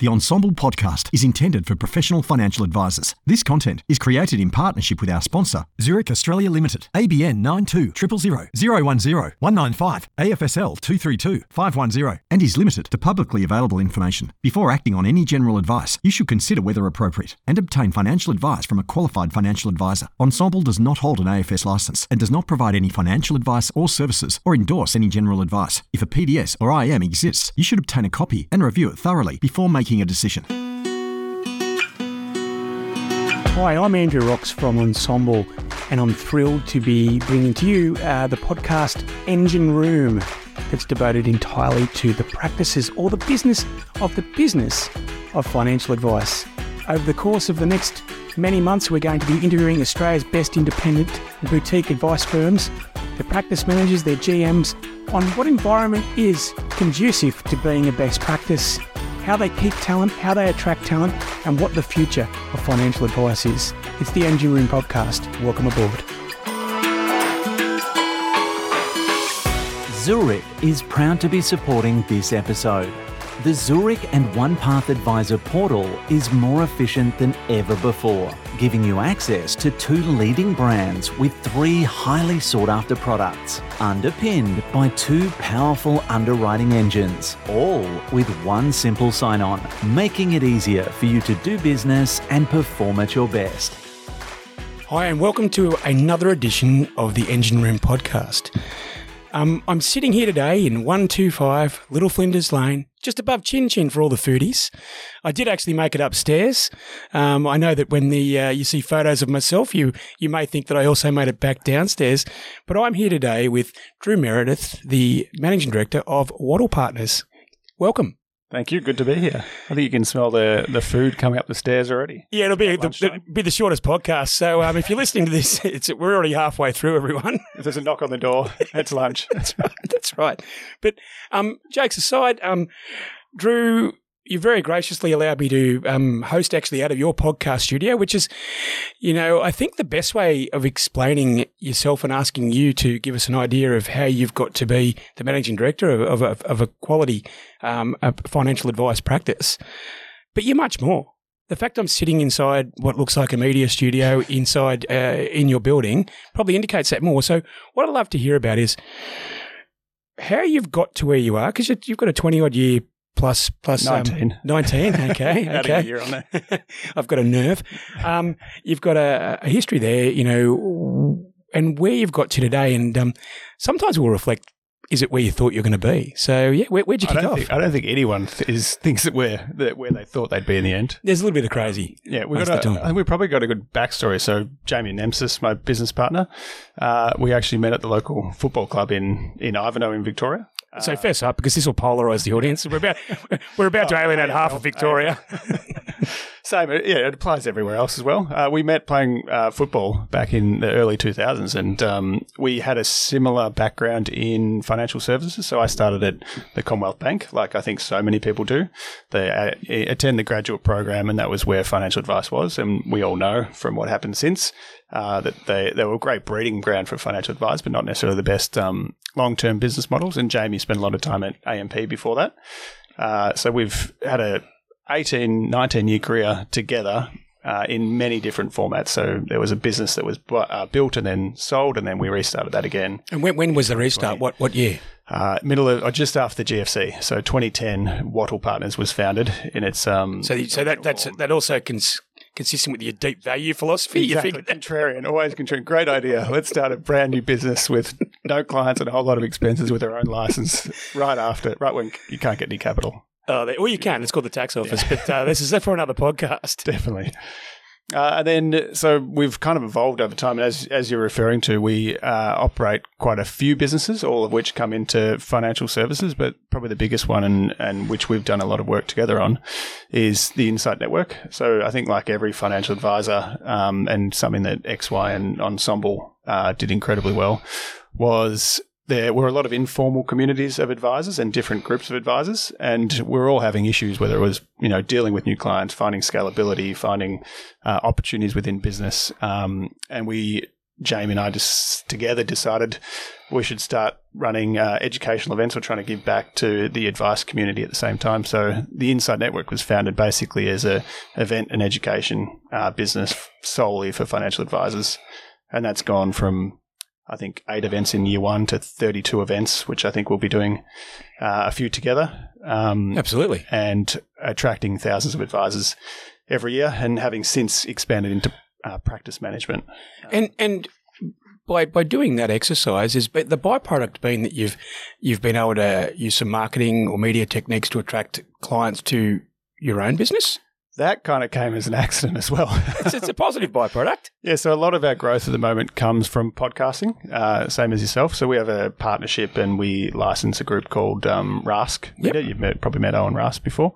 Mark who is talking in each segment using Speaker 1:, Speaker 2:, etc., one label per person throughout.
Speaker 1: The Ensemble podcast is intended for professional financial advisors. This content is created in partnership with our sponsor, Zurich Australia Limited, ABN 92 000 010 195 AFSL 232 510, and is limited to publicly available information. Before acting on any general advice, you should consider whether appropriate and obtain financial advice from a qualified financial advisor. Ensemble does not hold an AFS licence and does not provide any financial advice or services or endorse any general advice. If a PDS or IM exists, you should obtain a copy and review it thoroughly before making a decision.
Speaker 2: Hi, I'm Andrew Rocks from Ensemble, and I'm thrilled to be bringing to you the podcast Engine Room, that's devoted entirely to the practices or the business of financial advice. Over the course of the next many months, we're going to be interviewing Australia's best independent and boutique advice firms, their practice managers, their GMs, on what environment is conducive to being a best practice, how they keep talent, how they attract talent, and what the future of financial advice is. It's the Engine Room podcast. Welcome aboard.
Speaker 3: Zurich is proud to be supporting this episode. The Zurich and OnePath Advisor portal is more efficient than ever before, giving you access to 2 leading brands with 3 highly sought-after products, underpinned by 2 powerful underwriting engines, all with 1 simple sign-on, making it easier for you to do business and perform at your best.
Speaker 2: Hi, and welcome to another edition of the Engine Room podcast. I'm sitting here today in 125 Little Flinders Lane, just above Chin Chin for all the foodies. I did actually make it upstairs. I know that when you see photos of myself, you may think that I also made it back downstairs. But I'm here today with Drew Meredith, the Managing Director of Wattle Partners. Welcome.
Speaker 4: Thank you. Good to be here. I think you can smell the food coming up the stairs already.
Speaker 2: Yeah, it'll be the shortest podcast. So if you're listening to this, we're already halfway through, everyone.
Speaker 4: If there's a knock on the door, it's lunch.
Speaker 2: That's right. But jokes aside, Drew, you very graciously allowed me to host actually out of your podcast studio, which is, I think the best way of explaining yourself and asking you to give us an idea of how you've got to be the managing director of a quality financial advice practice. But you're much more. The fact I'm sitting inside what looks like a media studio inside in your building probably indicates that more. So what I'd love to hear about is how you've got to where you are, because you've got a 20-odd year plus
Speaker 4: 19.
Speaker 2: 19, okay.
Speaker 4: Adding a year on there.
Speaker 2: I've got a nerve. You've got a history there, and where you've got to today, and sometimes we'll reflect, is it where you thought you were going to be? So, yeah, where'd you kick off?
Speaker 4: I don't think anyone thinks that where they thought they'd be in the end.
Speaker 2: There's a little bit of crazy.
Speaker 4: Yeah, I think we've probably got a good backstory. So, Jamie Nemsis, my business partner, we actually met at the local football club in Ivanhoe in Victoria.
Speaker 2: So fess up, because this will polarise the audience. We're about to alienate half of Victoria.
Speaker 4: Same, yeah, it applies everywhere else as well. We met playing football back in the early 2000s, and we had a similar background in financial services. So I started at the Commonwealth Bank, like I think so many people do. They attend the graduate program, and that was where financial advice was. And we all know from what happened since that they were a great breeding ground for financial advice, but not necessarily the best long-term business models. And Jamie spent a lot of time at AMP before that. So we've had a 18, 19-year career together in many different formats. So there was a business that was built and then sold, and then we restarted that again.
Speaker 2: And when was the restart? What year?
Speaker 4: Just after the GFC. So 2010, Wattle Partners was founded in its. So
Speaker 2: that also consistent with your deep value philosophy.
Speaker 4: Exactly. Contrarian, always contrarian. Great idea. Let's start a brand new business with no clients and a whole lot of expenses with our own license right when you can't get any capital.
Speaker 2: Well, you can. It's called the tax office, yeah. But this is for another podcast.
Speaker 4: Definitely. And then, so we've kind of evolved over time. And as you're referring to, we operate quite a few businesses, all of which come into financial services. But probably the biggest one, and which we've done a lot of work together on, is the Insight Network. So I think, like every financial advisor, and something that XY and Ensemble did incredibly well, was there were a lot of informal communities of advisors and different groups of advisors, and we're all having issues, whether it was, dealing with new clients, finding scalability, finding opportunities within business. And we Jamie and I just together decided we should start running educational events. We're trying to give back to the advice community at the same time. So the Inside Network was founded basically as a event and education business solely for financial advisors. And that's gone from, I think, 8 events in year 1 to 32 events, which I think we'll be doing a few together.
Speaker 2: Absolutely.
Speaker 4: And attracting thousands of advisors every year, and having since expanded into practice management.
Speaker 2: And by doing that exercise, is the byproduct being that you've been able to use some marketing or media techniques to attract clients to your own business?
Speaker 4: That kind of came as an accident as well.
Speaker 2: It's a positive byproduct.
Speaker 4: Yeah, so a lot of our growth at the moment comes from podcasting, same as yourself. So we have a partnership and we license a group called Rask.
Speaker 2: Yep.
Speaker 4: You've probably met Owen Rask before.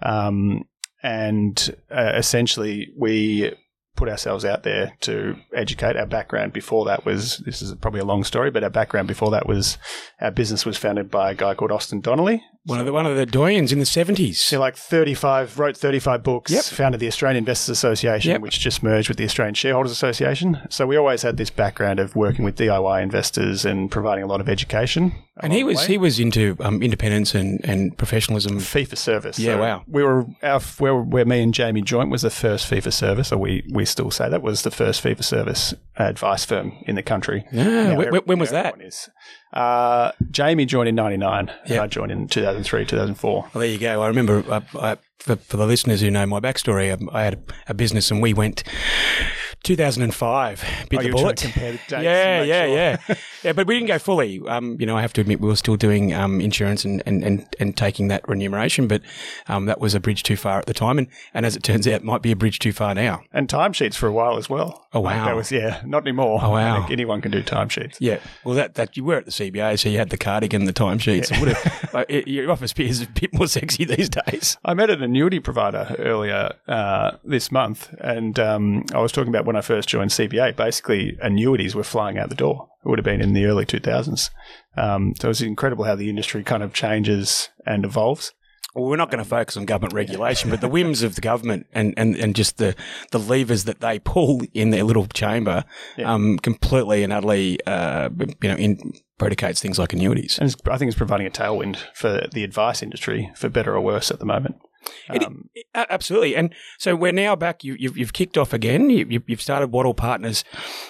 Speaker 4: And essentially we put ourselves out there to educate. Our background before that was, this is probably a long story, but our background before that was, our business was founded by a guy called Austin Donnelly.
Speaker 2: One of the doyens in the 70s.
Speaker 4: So wrote 35 books,
Speaker 2: Yep.
Speaker 4: founded the Australian Investors Association,
Speaker 2: Yep.
Speaker 4: which just merged with the Australian Shareholders Association. So we always had this background of working with DIY investors and providing a lot of education.
Speaker 2: And he was into independence and professionalism.
Speaker 4: Fee for service.
Speaker 2: Yeah,
Speaker 4: So
Speaker 2: wow.
Speaker 4: We were where me and Jamie joined was the first fee for service, or we still say that was the first fee for service advice firm in the country.
Speaker 2: Yeah, when was that?
Speaker 4: Everyone is. Jamie joined in 99.
Speaker 2: Yeah.
Speaker 4: And I joined in 2003, 2004.
Speaker 2: Well, there you go. I remember, for the listeners who know my backstory, I had a business and we went 2005, bit the
Speaker 4: You were trying
Speaker 2: bullet.
Speaker 4: to compare the dates to
Speaker 2: Yeah,
Speaker 4: make
Speaker 2: yeah,
Speaker 4: sure.
Speaker 2: yeah. Yeah, but we didn't go fully. I have to admit, we were still doing insurance and taking that remuneration, but that was a bridge too far at the time. And as it turns out, might be a bridge too far now.
Speaker 4: And timesheets for a while as well.
Speaker 2: Oh, wow.
Speaker 4: That was, not anymore.
Speaker 2: Oh, wow.
Speaker 4: I think anyone can do timesheets.
Speaker 2: Yeah. Well, that you were at the CBA, so you had the cardigan, the timesheets. Yeah. Your office is a bit more sexy these days.
Speaker 4: I met an annuity provider earlier this month, and I was talking about when I first joined CBA, basically annuities were flying out the door. It would have been in the early 2000s. So it's incredible how the industry kind of changes and evolves.
Speaker 2: Well, we're not going to focus on government regulation, but the whims of the government and just the levers that they pull in their little chamber completely and utterly predicates things like annuities.
Speaker 4: And I think it's providing a tailwind for the advice industry, for better or worse at the moment.
Speaker 2: Absolutely. And so we're now back. You've kicked off again. You've started Waddle Partners,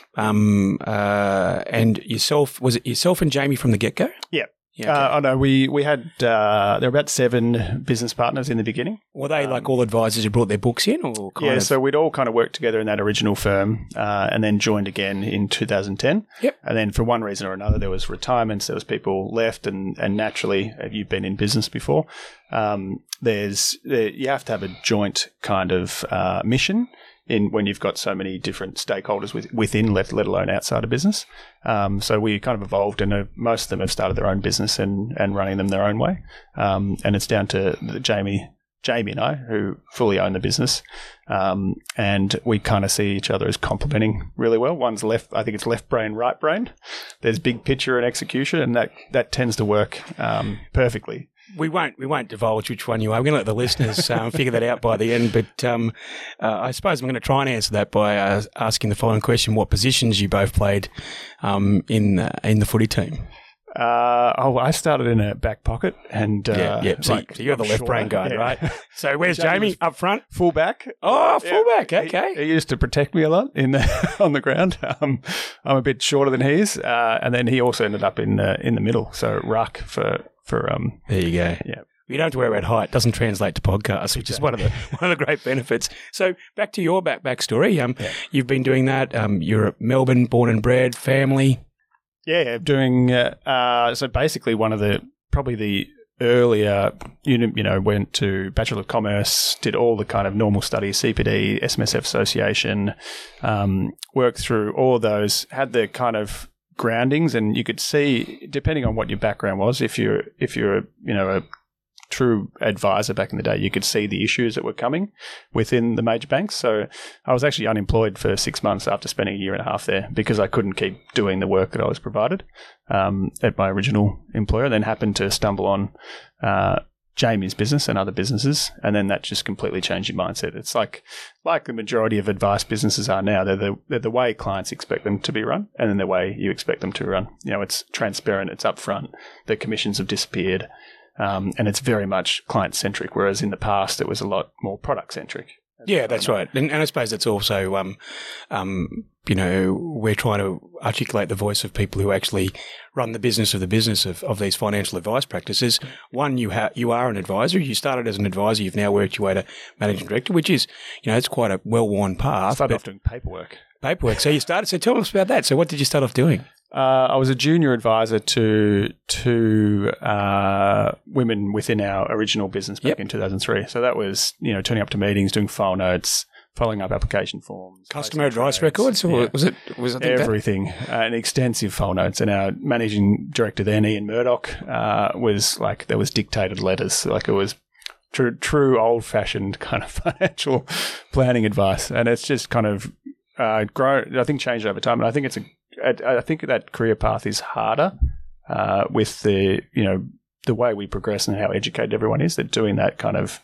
Speaker 2: and yourself. Was it yourself and Jamie from the get go?
Speaker 4: Yeah.
Speaker 2: Yeah, okay.
Speaker 4: No, we had there were about 7 business partners in the beginning.
Speaker 2: Were they like all advisors who brought their books in, or
Speaker 4: So we'd all kind of worked together in that original firm, and then joined again in 2010.
Speaker 2: Yep.
Speaker 4: And then for one reason or another, there was retirements, there was people left, and naturally, you've been in business before. You have to have a joint kind of mission in when you've got so many different stakeholders within, let alone outside of business. So we kind of evolved, and most of them have started their own business and running them their own way. And it's down to Jamie and I, who fully own the business. And we kind of see each other as complementing really well. One's I think it's left brain, right brain. There's big picture and execution, and that tends to work perfectly.
Speaker 2: We won't divulge which one you are. We're going to let the listeners figure that out by the end. But I suppose I'm going to try and answer that by asking the following question: what positions you both played in the footy team?
Speaker 4: I started in a back pocket, and
Speaker 2: So you're the left brain guy, right? So where's Jamie up front?
Speaker 4: Fullback.
Speaker 2: Oh, fullback. Okay.
Speaker 4: He used to protect me a lot on the ground. I'm a bit shorter than he is, and then he also ended up in the middle. So ruck for.
Speaker 2: There you go.
Speaker 4: Yeah.
Speaker 2: You don't have to worry about height. It doesn't translate to podcasts, which is one of the great benefits. So back to your backstory. You've been doing that. You're at Melbourne, born and bred, family.
Speaker 4: Yeah, doing so basically one of probably the earlier, went to Bachelor of Commerce, did all the kind of normal studies, CPD, SMSF Association, worked through all of those, had the kind of groundings, and you could see, depending on what your background was, if you're a true advisor back in the day, you could see the issues that were coming within the major banks. So I was actually unemployed for 6 months after spending a year and a half there because I couldn't keep doing the work that I was provided at my original employer. Then happened to stumble on Jamie's business and other businesses, and then that just completely changed your mindset. It's like the majority of advice businesses are now. They're the way clients expect them to be run, and then the way you expect them to run. It's transparent, it's upfront, the commissions have disappeared, and it's very much client-centric, whereas in the past it was a lot more product-centric.
Speaker 2: Yeah, that's right. And I suppose it's also, we're trying to articulate the voice of people who actually run the business of these financial advice practices. One, you are an advisor. You started as an advisor. You've now worked your way to managing director, which is, it's quite a well-worn path.
Speaker 4: Started off doing paperwork.
Speaker 2: So you started. So tell us about that. So what did you start off doing?
Speaker 4: I was a junior advisor to two women within our original business back in 2003. So that was, turning up to meetings, doing file notes, following up application forms,
Speaker 2: customer advice records, or was it
Speaker 4: everything? An extensive file notes. And our managing director then, Ian Murdoch, was like there was dictated letters, like it was true old-fashioned kind of financial planning advice, and it's just kind of grown. I think changed over time, and I think I think that career path is harder with the way we progress and how educated everyone is. That doing that kind of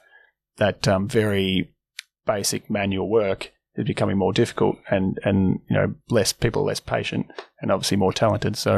Speaker 4: very basic manual work is becoming more difficult, and less people are less patient and obviously more talented. So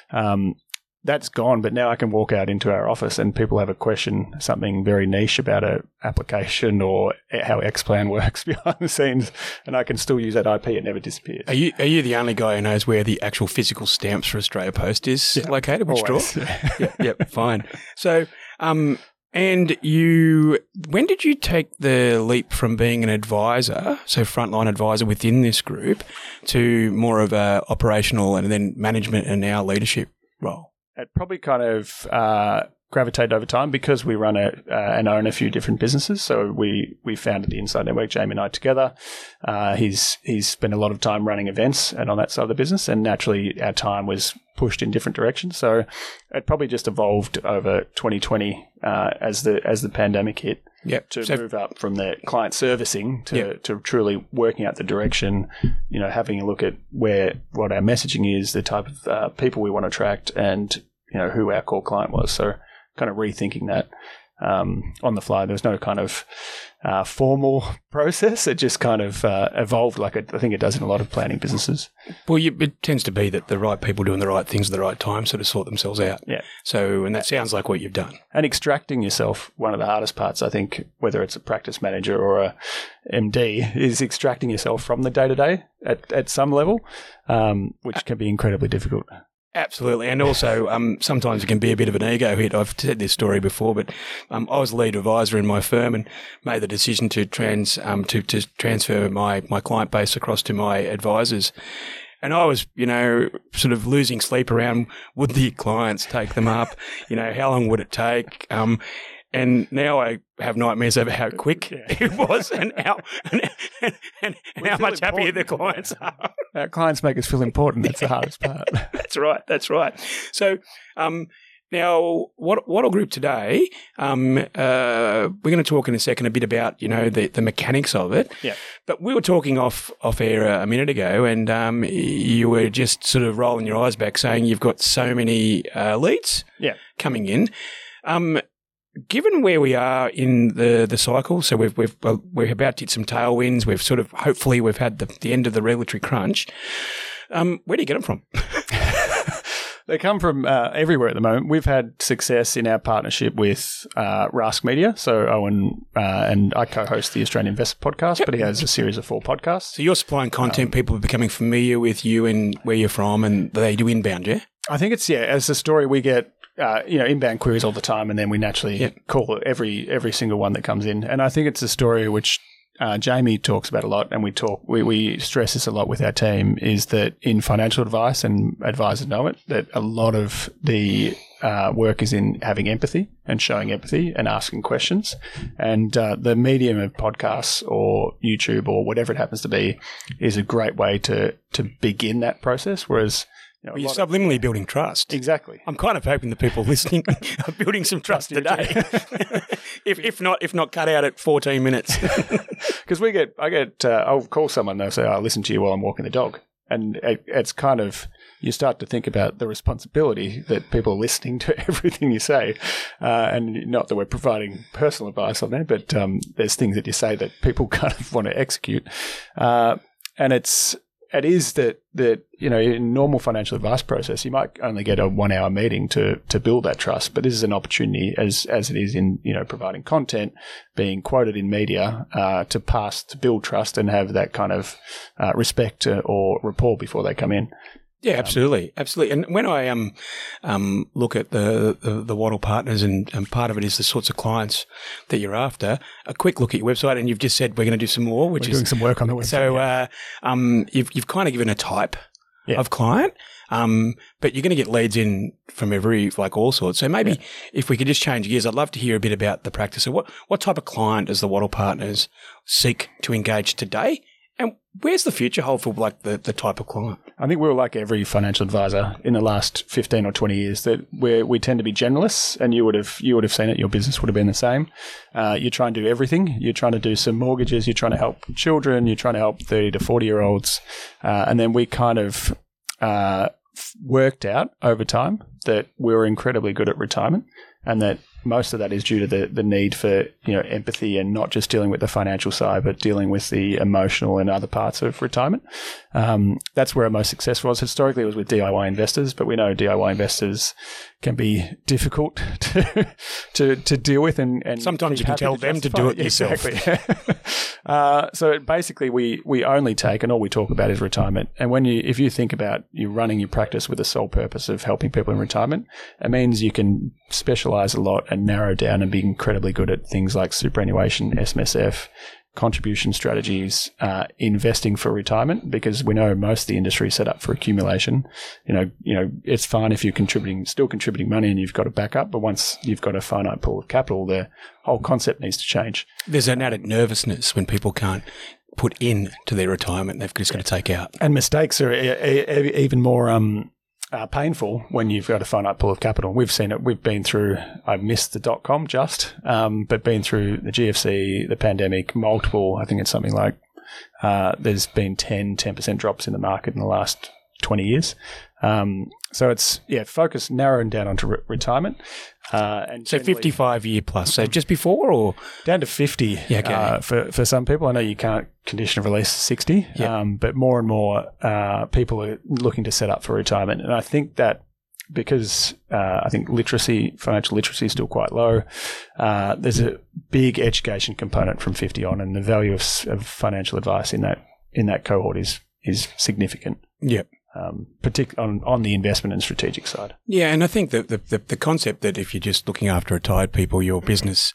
Speaker 4: that's gone, but now I can walk out into our office and people have a question, something very niche about an application or how Xplan works behind the scenes, and I can still use that IP. It never disappears.
Speaker 2: Are you the only guy who knows where the actual physical stamps for Australia Post is located? Which drawer? Yep, fine. So, and when did you take the leap from being an advisor, so frontline advisor within this group, to more of a operational and then management and now leadership role?
Speaker 4: It probably kind of gravitated over time because we run and own a few different businesses. So we founded the Inside Network, Jamie and I together. He's spent a lot of time running events and on that side of the business, and naturally our time was pushed in different directions. So it probably just evolved over 2020 as the pandemic hit.
Speaker 2: Yep.
Speaker 4: To move up from the client servicing to truly working out the direction, having a look at what our messaging is, the type of people we want to attract, and who our core client was. So kind of rethinking that on the fly. There was no kind of formal process. It just kind of evolved like I think it does in a lot of planning businesses.
Speaker 2: Well, it tends to be that the right people doing the right things at the right time sort of sort themselves out.
Speaker 4: Yeah.
Speaker 2: So, and that sounds like what you've done.
Speaker 4: And extracting yourself, one of the hardest parts, I think, whether it's a practice manager or a MD, is extracting yourself from the day-to-day at some level, which can be incredibly difficult.
Speaker 2: Absolutely. And also, sometimes it can be a bit of an ego hit. I've said this story before, but I was lead advisor in my firm and made the decision to transfer my client base across to my advisors. And I was, sort of losing sleep around, would the clients take them up? How long would it take? And now I have nightmares over how quick it was and how much happier the clients are.
Speaker 4: Our clients make us feel important. That's the hardest part.
Speaker 2: That's right. So now, Wattle Group today, we're going to talk in a second a bit about, the mechanics of it.
Speaker 4: Yeah.
Speaker 2: But we were talking off air a minute ago, and you were just sort of rolling your eyes back saying you've got so many leads coming in. Given where we are in the cycle, so we're about to hit some tailwinds. Hopefully we've had the end of the regulatory crunch. Where do you get them from?
Speaker 4: They come from everywhere at the moment. We've had success in our partnership with Rask Media. So Owen and I co-host the Australian Investor Podcast, but he has a series of 4 podcasts.
Speaker 2: So you're supplying content, people are becoming familiar with you and where you're from, and they do inbound, yeah?
Speaker 4: I think it's, as a story, we get inbound queries all the time, and then we naturally call every single one that comes in. And I think it's a story which Jamie talks about a lot, and we stress this a lot with our team, is that in financial advice, and advisors know it, that a lot of the work is in having empathy and showing empathy and asking questions. And the medium of podcasts or YouTube or whatever it happens to be is a great way to begin that process, whereas
Speaker 2: you're subliminally building trust.
Speaker 4: Exactly.
Speaker 2: I'm kind of hoping the people listening are building some trust today. if not cut out at 14 minutes.
Speaker 4: Because I'll call someone, they'll say, I listen to you while I'm walking the dog. it's kind of, you start to think about the responsibility that people are listening to everything you say. And not that we're providing personal advice on there, but there's things that you say that people kind of want to execute. And it is that in normal financial advice process, you might only get a 1 hour meeting to build that trust. But this is an opportunity, as it is in providing content, being quoted in media, to build trust and have that kind of respect or rapport before they come in.
Speaker 2: Yeah, absolutely. And when I look at the Wattle Partners, and part of it is the sorts of clients that you're after, a quick look at your website, and you've just said we're going to do some more,
Speaker 4: we're doing some work on the website.
Speaker 2: So you've kind of given a type of client, but you're going to get leads in from all sorts. So maybe if we could just change gears, I'd love to hear a bit about the practice. So what type of client does the Wattle Partners seek to engage today? And where's the future hold for the type of client?
Speaker 4: I think we're like every financial advisor in the last 15 or 20 years, that we tend to be generalists, and you would have seen it. Your business would have been the same. You try and do everything. You're trying to do some mortgages. You're trying to help children. You're trying to help 30 to 40-year-olds. And then we kind of worked out over time that we were incredibly good at retirement, and that most of that is due to the need for empathy, and not just dealing with the financial side, but dealing with the emotional and other parts of retirement. That's where our most success was. Historically, it was with DIY investors, but we know DIY investors can be difficult to deal with, and
Speaker 2: sometimes you can tell them to do it yourself.
Speaker 4: Exactly. So basically, we only take, and all we talk about is retirement. And if you think about you running your practice with the sole purpose of helping people in retirement, it means you can specialize a lot and narrow down and be incredibly good at things like superannuation, SMSF, contribution strategies, investing for retirement, because we know most of the industry is set up for accumulation. It's fine if you're still contributing money and you've got a backup, but once you've got a finite pool of capital, the whole concept needs to change.
Speaker 2: There's an added nervousness when people can't put in to their retirement; they've just got to take out.
Speaker 4: And mistakes are even more painful when you've got a finite pool of capital. We've seen it. We've been through, I missed the .com but been through the GFC, the pandemic, multiple, I think it's something like, there's been 10% drops in the market in the last 20 years. So it's, focus narrowing down onto retirement. And
Speaker 2: so 55-year plus. So just before, or
Speaker 4: down to 50 for some people. I know you can't condition of release 60, but more and more people are looking to set up for retirement. And I think that because I think financial literacy is still quite low, there's a big education component from 50 on, and the value of financial advice in that cohort is significant.
Speaker 2: Yep.
Speaker 4: Particularly on the investment and strategic side.
Speaker 2: Yeah, and I think that the concept that if you're just looking after retired people, your business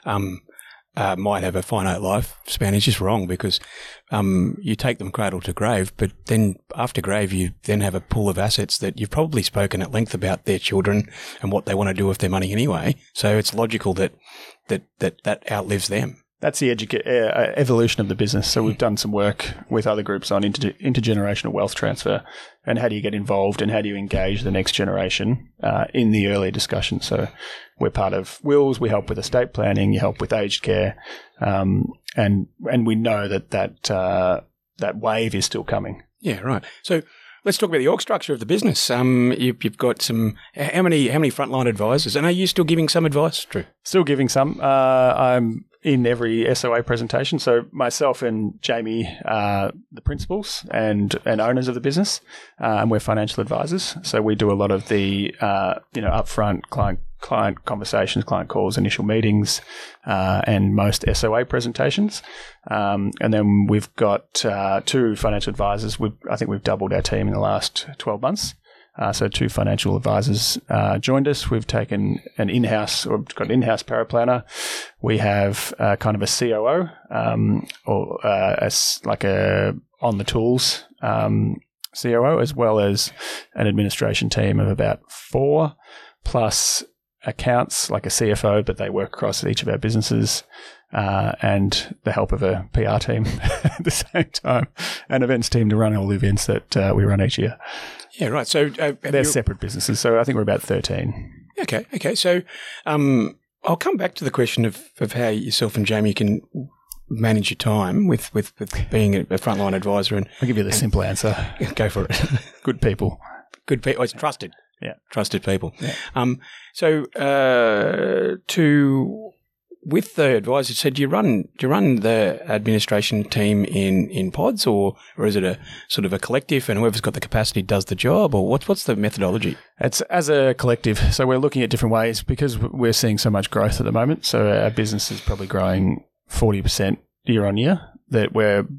Speaker 2: might have a finite lifespan is just wrong, because you take them cradle to grave, but then after grave you then have a pool of assets that you've probably spoken at length about their children and what they want to do with their money anyway. So it's logical that outlives them.
Speaker 4: That's the evolution of the business. So we've done some work with other groups on intergenerational wealth transfer, and how do you get involved and how do you engage the next generation in the early discussion. So we're part of wills, we help with estate planning, you help with aged care, and we know that wave is still coming.
Speaker 2: Yeah, right. So let's talk about the org structure of the business. You've got how many frontline advisors, and are you still giving some advice, Drew?
Speaker 4: Still giving some. I'm in every SOA presentation. So myself and Jamie are the principals and owners of the business, and we're financial advisors. So we do a lot of the upfront client conversations, client calls, initial meetings, and most SOA presentations. And then we've got 2 financial advisors. I think we've doubled our team in the last 12 months. So 2 financial advisors joined us. We've taken got an in-house paraplanner. We have kind of a COO, or like a on the tools COO, as well as an administration team of about 4, plus accounts like a CFO, but they work across each of our businesses, and the help of a PR team at the same time, and events team to run all the events that we run each year.
Speaker 2: Yeah, right. So
Speaker 4: they're separate businesses. So I think we're about 13.
Speaker 2: Okay. So I'll come back to the question of how yourself and Jamie can manage your time with being a frontline advisor? And
Speaker 4: I'll give you the simple answer.
Speaker 2: go for it.
Speaker 4: Good people.
Speaker 2: Good people. It's trusted.
Speaker 4: Yeah.
Speaker 2: Trusted people.
Speaker 4: Yeah.
Speaker 2: With the advisor, so do you run the administration team in pods, or is it a sort of a collective, and whoever's got the capacity does the job, or what's the methodology?
Speaker 4: It's as a collective. So we're looking at different ways because we're seeing so much growth at the moment. So our business is probably growing 40% year on year. That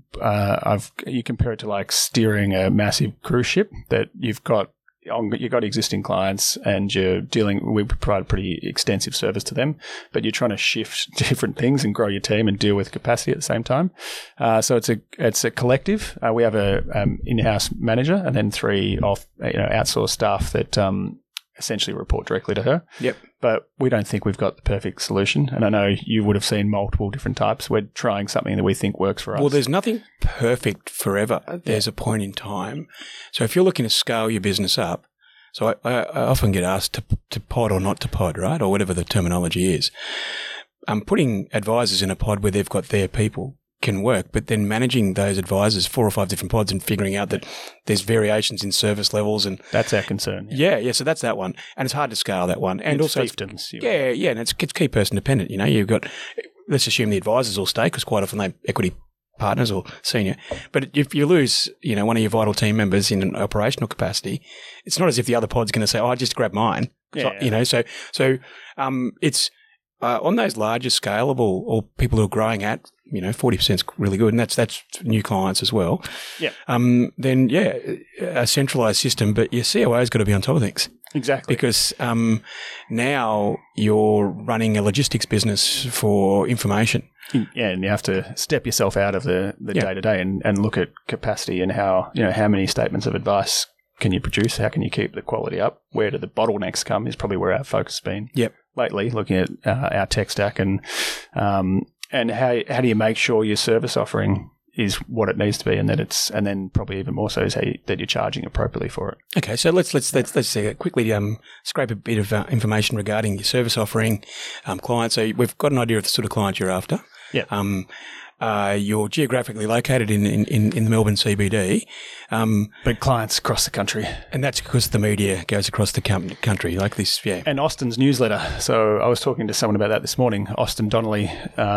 Speaker 4: you compare it to like steering a massive cruise ship that you've got existing clients and we provide a pretty extensive service to them, but you're trying to shift different things and grow your team and deal with capacity at the same time. So it's a collective. We have a in-house manager and then 3 outsourced staff that essentially report directly to her.
Speaker 2: Yep.
Speaker 4: But we don't think we've got the perfect solution. And I know you would have seen multiple different types. We're trying something that we think works for us.
Speaker 2: Well, there's nothing perfect forever. There's a point in time. So if you're looking to scale your business up, so I often get asked to pod or not to pod, right? Or whatever the terminology is. Putting advisors in a pod where they've got their people can work, but then managing those advisors, 4 or 5 different pods, and figuring out that there's variations in service levels, and
Speaker 4: that's our concern.
Speaker 2: Yeah. So that's that one, and it's hard to scale that one, and
Speaker 4: it's
Speaker 2: also
Speaker 4: fiefdoms.
Speaker 2: And it's key person dependent. You've got, let's assume the advisors all stay because quite often they're equity partners or senior, but if you lose, one of your vital team members in an operational capacity, it's not as if the other pod's going to say, "Oh, I just grab mine." So it's. On those larger scalable or people who are growing at, 40% is really good, and that's new clients as well.
Speaker 4: Yeah.
Speaker 2: Then a centralised system, but your COO's got to be on top of things.
Speaker 4: Exactly.
Speaker 2: Because now you're running a logistics business for information.
Speaker 4: Yeah, and you have to step yourself out of the day-to-day and look at capacity and how many statements of advice can you produce? How can you keep the quality up? Where do the bottlenecks come is probably where our focus has been.
Speaker 2: Yep.
Speaker 4: Lately, looking at our tech stack and how do you make sure your service offering is what it needs to be, and then probably even more so is that you're charging appropriately for it.
Speaker 2: Okay, so let's quickly scrape a bit of information regarding your service offering, clients. So we've got an idea of the sort of client you're after.
Speaker 4: Yeah.
Speaker 2: You're geographically located in the Melbourne CBD.
Speaker 4: But clients across the country.
Speaker 2: And that's because the media goes across the country like this, yeah.
Speaker 4: And Austin's newsletter. So I was talking to someone about that this morning. Austin Donnelly,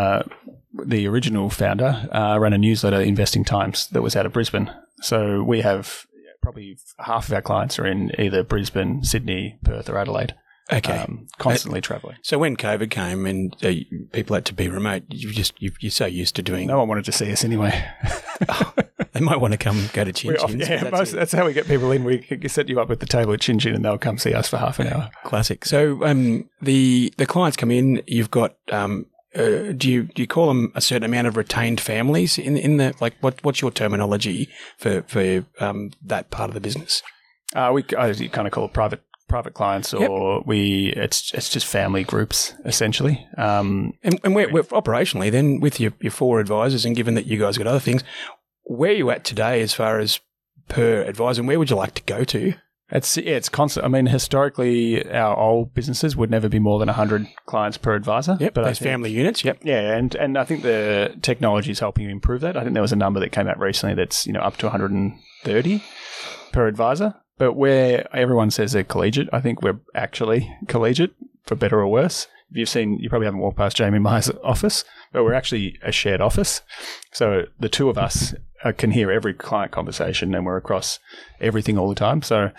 Speaker 4: the original founder, ran a newsletter, Investing Times, that was out of Brisbane. So we have probably half of our clients are in either Brisbane, Sydney, Perth or Adelaide.
Speaker 2: Okay.
Speaker 4: Constantly travelling.
Speaker 2: So when COVID came and people had to be remote, you're so used to doing.
Speaker 4: No one wanted to see us anyway.
Speaker 2: They might want to go to Chin Chin's.
Speaker 4: Yeah, that's how we get people in. We set you up with the table at Chin Chin and they'll come see us for half an hour.
Speaker 2: Classic. So the clients come in. You've got. Do you call them a certain amount of retained families in the what's your terminology for that part of the business?
Speaker 4: You kind of call it private clients, or it's just family groups essentially. And
Speaker 2: we're operationally then with your 4 advisors, and given that you guys got other things, where are you at today as far as per advisor, and where would you like to go to?
Speaker 4: It's constant. I mean, historically, our old businesses would never be more than 100 clients per advisor.
Speaker 2: Yep, but those family units. Yep.
Speaker 4: Yeah, and I think the technology is helping you improve that. I think there was a number that came out recently that's up to 130 per advisor. But where everyone says they're collegiate, I think we're actually collegiate, for better or worse. You probably haven't walked past Jamie Myers' office, but we're actually a shared office. So the 2 of us can hear every client conversation, and we're across everything all the time. So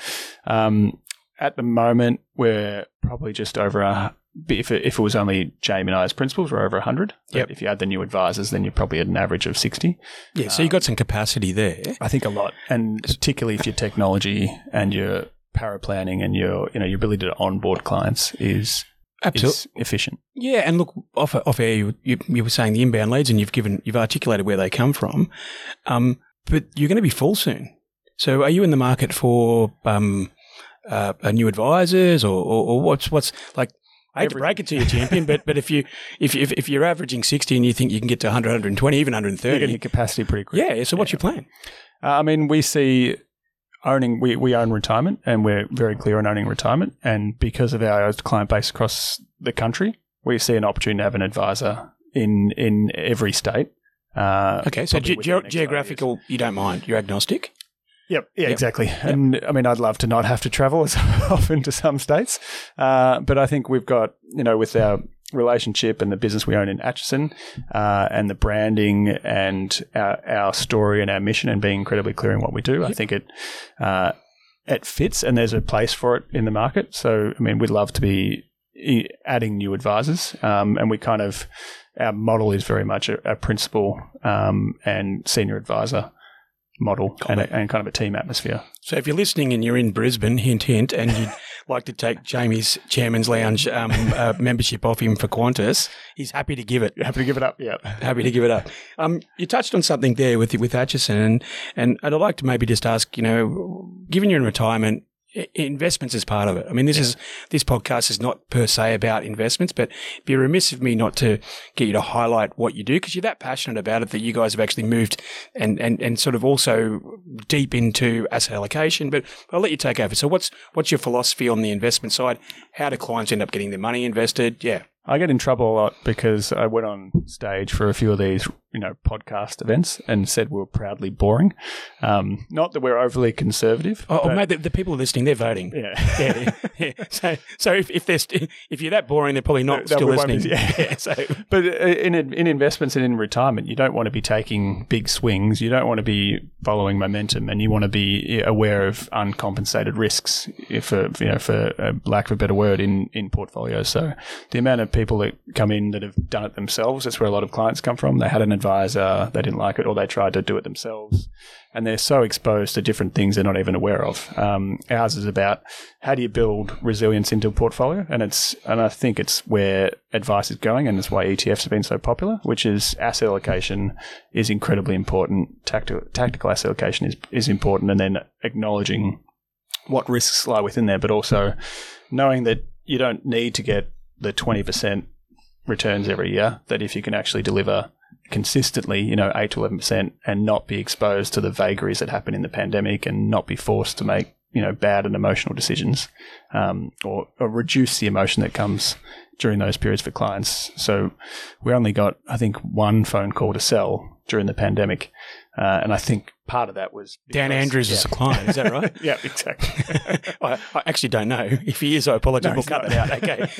Speaker 4: at the moment, we're probably just over if it was only Jamie and I as principals, we're over 100.
Speaker 2: Yep.
Speaker 4: If you add the new advisors, then you're probably at an average of 60.
Speaker 2: Yeah, so you've got some capacity there.
Speaker 4: I think a lot. And particularly if your technology and your paraplanning and your ability to onboard clients is efficient.
Speaker 2: Yeah, and look, off air, you were saying the inbound leads, and you've articulated where they come from, but you're going to be full soon. So are you in the market for new advisors, or what's like? I hate to break it to you, champion, but if you're averaging 60 and you think you can get to 100, 120, even 130,
Speaker 4: you're getting capacity pretty quick.
Speaker 2: Yeah. So what's your plan?
Speaker 4: I mean, we see owning. We own retirement, and we're very clear on owning retirement. And because of our client base across the country, we see an opportunity to have an advisor in every state
Speaker 2: Okay, so
Speaker 4: probably within the next 5 years.
Speaker 2: geographical, you don't mind. You're agnostic.
Speaker 4: Yep. Yeah, exactly. And I mean, I'd love to not have to travel as often to some states. But I think we've got, with our relationship and the business we own in Atchison, and the branding and our story and our mission and being incredibly clear in what we do, I think it fits and there's a place for it in the market. So, I mean, we'd love to be adding new advisors. And our model is very much a principal and senior advisor model and kind of a team atmosphere.
Speaker 2: So if you're listening and you're in Brisbane, hint, hint, and you'd like to take Jamie's Chairman's Lounge membership off him for Qantas, he's happy to give it.
Speaker 4: Happy to give it up, yeah.
Speaker 2: Happy to give it up. You touched on something there with Atchison, and I'd like to maybe just ask, given you're in retirement, investments is part of it. I mean, this podcast is not per se about investments, but it'd be remiss of me not to get you to highlight what you do because you're that passionate about it that you guys have actually moved and sort of also deep into asset allocation. But I'll let you take over. So what's your philosophy on the investment side? How do clients end up getting their money invested? Yeah.
Speaker 4: I get in trouble a lot because I went on stage for a few of these, podcast events and said we were proudly boring. Not that we're overly conservative.
Speaker 2: Oh, mate, the people listening, they're voting.
Speaker 4: Yeah.
Speaker 2: Yeah. So if you're that boring, they're probably not still listening.
Speaker 4: But in investments and in retirement, you don't want to be taking big swings. You don't want to be following momentum, and you want to be aware of uncompensated risks, for lack of a better word, in portfolios. So the amount of people that come in that have done it themselves, that's where a lot of clients come from. They had an advisor, they didn't like it, or they tried to do it themselves. And they're so exposed to different things they're not even aware of. Ours is about how do you build resilience into a portfolio, and I think it's where advice is going, and that's why ETFs have been so popular. Which is asset allocation is incredibly important. Tactical asset allocation is important, and then acknowledging what risks lie within there, but also knowing that you don't need to get the 20% returns every year. That if you can actually deliver consistently, 8 to 11% and not be exposed to the vagaries that happen in the pandemic and not be forced to make, bad and emotional decisions, or reduce the emotion that comes during those periods for clients. So we only got, I think, one phone call to sell during the pandemic. And I think part of that was
Speaker 2: Dan Andrews is a client, is that right?
Speaker 4: Yeah, exactly.
Speaker 2: I actually don't know. If he is, I apologise. We'll cut that out. Okay.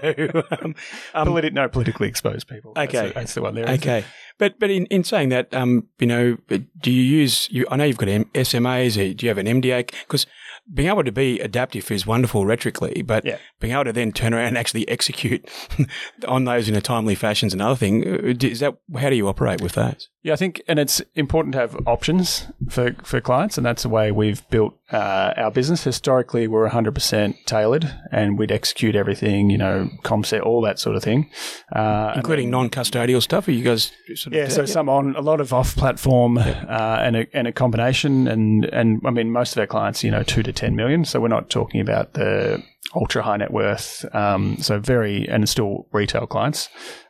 Speaker 2: So,
Speaker 4: politically exposed people.
Speaker 2: Okay.
Speaker 4: That's the one there.
Speaker 2: Okay. But in saying that, do you use? I know you've got SMAs. Do you have an MDA? Because being able to be adaptive is wonderful rhetorically, but being able to then turn around and actually execute on those in a timely fashion is another thing. How do you operate with those?
Speaker 4: Yeah, I think, and it's important to have options for clients, and that's the way we've built our business. Historically, we're 100% tailored, and we'd execute everything, ComSet, all that sort of thing,
Speaker 2: including non-custodial stuff. Are you guys
Speaker 4: some on a lot of off-platform and a combination, and I mean most of our clients, 2 to 10 million. So we're not talking about the ultra high net worth. And still retail clients.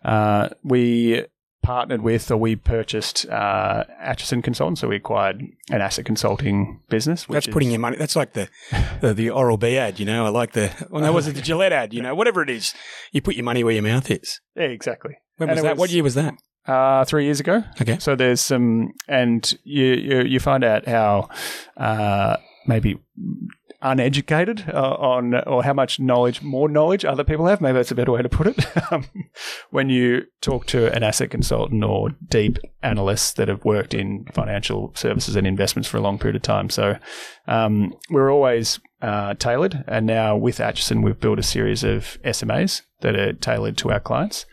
Speaker 4: We partnered with, or we purchased Atchison Consultants, so we acquired an asset consulting business.
Speaker 2: That's putting your money. That's like the Oral-B ad, I like was it the Gillette ad? Whatever it is, you put your money where your mouth is.
Speaker 4: Yeah, exactly.
Speaker 2: When was that? What year was that?
Speaker 4: 3 years ago.
Speaker 2: Okay.
Speaker 4: So there's some, and you find out how maybe uneducated or how much more knowledge other people have. Maybe that's a better way to put it. When you talk to an asset consultant or deep analysts that have worked in financial services and investments for a long period of time. So we're always tailored. And now with Atchison, we've built a series of SMAs that are tailored to our clients.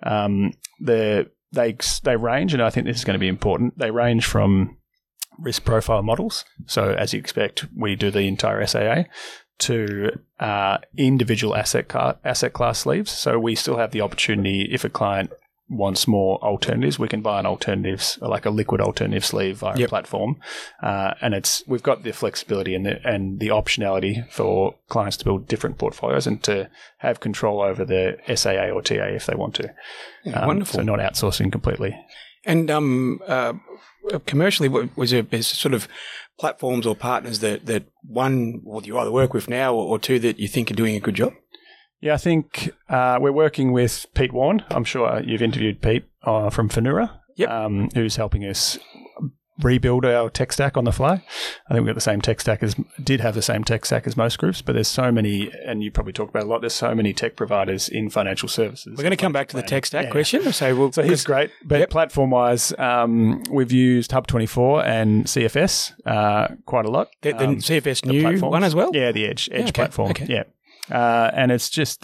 Speaker 4: They range, and I think this is going to be important, they range from risk profile models. So as you expect, we do the entire SAA, to individual asset class sleeves. So we still have the opportunity, if a client wants more alternatives, we can buy an alternatives, like a liquid alternative sleeve via a platform. And we've got the flexibility and the optionality for clients to build different portfolios and to have control over the SAA or TA if they want to.
Speaker 2: Wonderful.
Speaker 4: So not outsourcing completely.
Speaker 2: And commercially, was there sort of platforms or partners that one, or you either work with now, or two that you think are doing a good job?
Speaker 4: Yeah, I think we're working with Pete Warren. I'm sure you've interviewed Pete from Finura. who's helping us rebuild our tech stack on the fly. I think we've got the same tech stack did have the same tech stack as most groups, but there's so many, and you probably talk about it a lot, there's so many tech providers in financial services.
Speaker 2: We're going to come back to the tech stack question. So
Speaker 4: he's great, but platform-wise, we've used Hub24 and CFS quite a lot.
Speaker 2: The CFS new one as well?
Speaker 4: Yeah, the Edge platform. Okay. Yeah. And it's just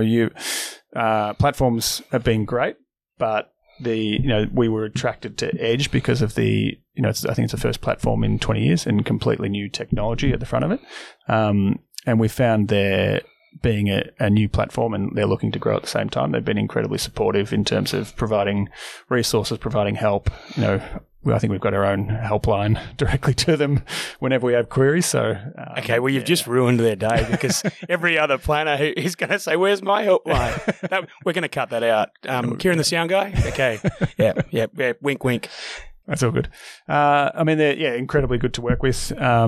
Speaker 4: platforms have been great, but we were attracted to Edge because of I think it's the first platform in 20 years and completely new technology at the front of it. And we found there being a new platform, and they're looking to grow at the same time. They've been incredibly supportive in terms of providing resources, providing help. I think we've got our own helpline directly to them whenever we have queries. So,
Speaker 2: you've just ruined their day because every other planner is going to say, "Where's my helpline?" We're going to cut that out. Kieran, the sound guy. Okay, yeah. Wink, wink.
Speaker 4: That's all good. They're incredibly good to work with,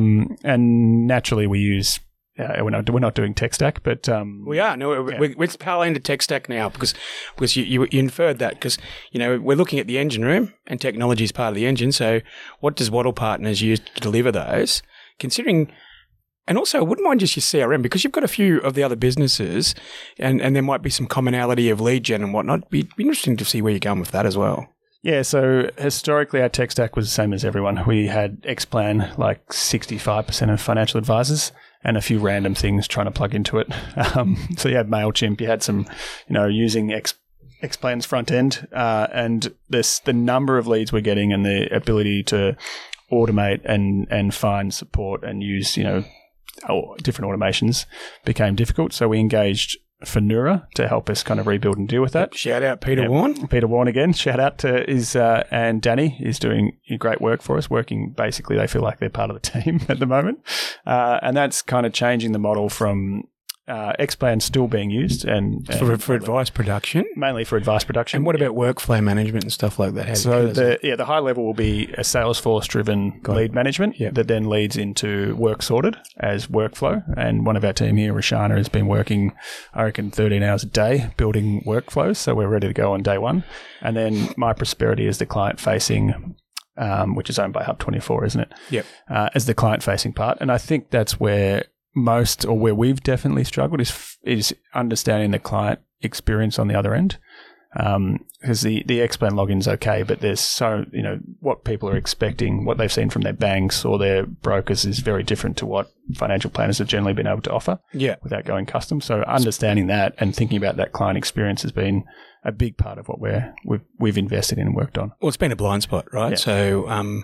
Speaker 4: and naturally we use. We're not doing tech stack, but
Speaker 2: we are. No, we're parlaying to tech stack now because you inferred that because we're looking at the engine room and technology is part of the engine. So what does Wattle Partners use to deliver those? Considering, and also I wouldn't mind just your CRM because you've got a few of the other businesses, and there might be some commonality of lead gen and whatnot. It'd be interesting to see where you're going with that as well.
Speaker 4: Yeah, so historically our tech stack was the same as everyone. We had Xplan, like 65% of financial advisors, and a few random things trying to plug into it. So you had MailChimp, you had some, using Xplan's front end, and the number of leads we're getting and the ability to automate and find support and use, different automations became difficult. So we engaged Finura to help us kind of rebuild and deal with that.
Speaker 2: Shout out Peter Warren.
Speaker 4: Peter Warren again. Shout out to and Danny is doing great work for us. Working basically, they feel like they're part of the team at the moment, and that's kind of changing the model from Xplan still being used and
Speaker 2: for advice production,
Speaker 4: mainly for advice production.
Speaker 2: And what about workflow management and stuff like that?
Speaker 4: So the high level will be a Salesforce driven lead management that then leads into work sorted as workflow. And one of our team here, Rashana, has been working, I reckon, 13 hours a day building workflows. So we're ready to go on day one. And then My Prosperity is the client facing, which is owned by Hub24, isn't it?
Speaker 2: Yep.
Speaker 4: As the client facing part. And I think that's where where we've definitely struggled is understanding the client experience on the other end. Because the Xplan login's okay, but there's what people are expecting, what they've seen from their banks or their brokers is very different to what financial planners have generally been able to offer without going custom. So understanding that and thinking about that client experience has been a big part of what we've invested in and worked on.
Speaker 2: Well, it's been a blind spot, right? Yeah. So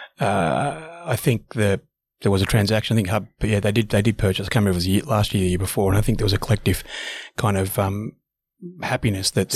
Speaker 2: I think there was a transaction. I think Hub, they did purchase. I can't remember if it was last year, the year before, and I think there was a collective kind of happiness that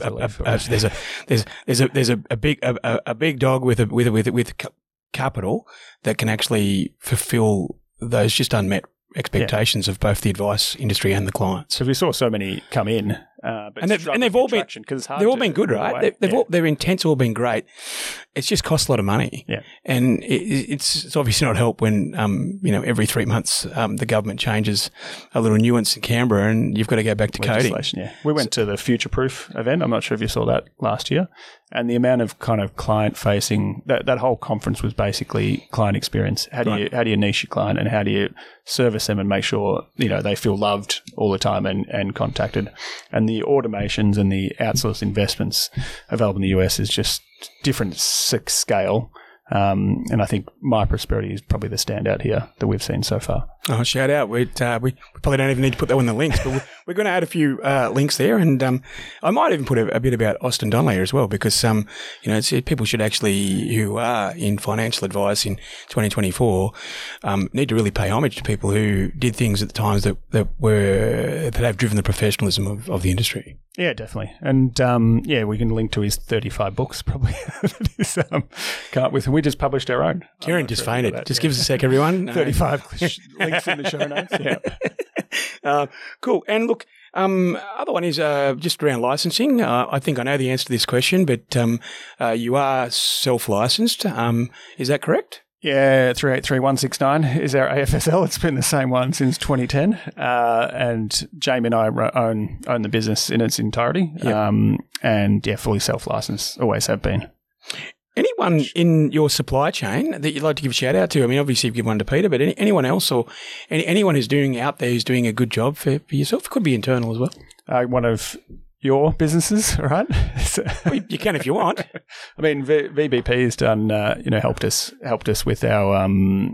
Speaker 2: there's a big dog with capital that can actually fulfil those just unmet expectations of both the advice industry and the clients.
Speaker 4: So we saw so many come in,
Speaker 2: and they've all been good, right? Their intent's all been great. It's just cost a lot of money, and it's obviously not help when every 3 months the government changes a little nuance in Canberra, and you've got to go back to coding.
Speaker 4: Yeah, we went to the Future Proof event. I'm not sure if you saw that last year, and the amount of kind of client facing that whole conference was basically client experience. How do you niche your client, and how do you service them and make sure they feel loved all the time and contacted. And the automations and the outsourced investments available in the US is just different scale. And I think My Prosperity is probably the standout here that we've seen so far.
Speaker 2: Oh, shout out. We probably don't even need to put that in the links, but we're going to add a few links there. And I might even put a bit about Austin Donnelly as well, because people should actually, who are in financial advice in 2024, need to really pay homage to people who did things at the times that have driven the professionalism of the industry.
Speaker 4: Yeah, definitely. And we can link to his 35 books probably that he's come up with. And we just published our own.
Speaker 2: Kieran just fainted. Just give us a sec, everyone.
Speaker 4: 35 links in the show notes. Yeah.
Speaker 2: Cool. And look, other one is just around licensing. I think I know the answer to this question, but you are self-licensed. Is that correct?
Speaker 4: Yeah, 383169 is our AFSL. It's been the same one since 2010. And Jamie and I own the business in its entirety. Yep. And fully self-licensed, always have been.
Speaker 2: Anyone in your supply chain that you'd like to give a shout out to? I mean, obviously you've given one to Peter, but anyone else or anyone who's doing a good job for yourself? It could be internal as well.
Speaker 4: One of your businesses, right?
Speaker 2: Well, you can if you want.
Speaker 4: I mean, VBP has done, helped us with our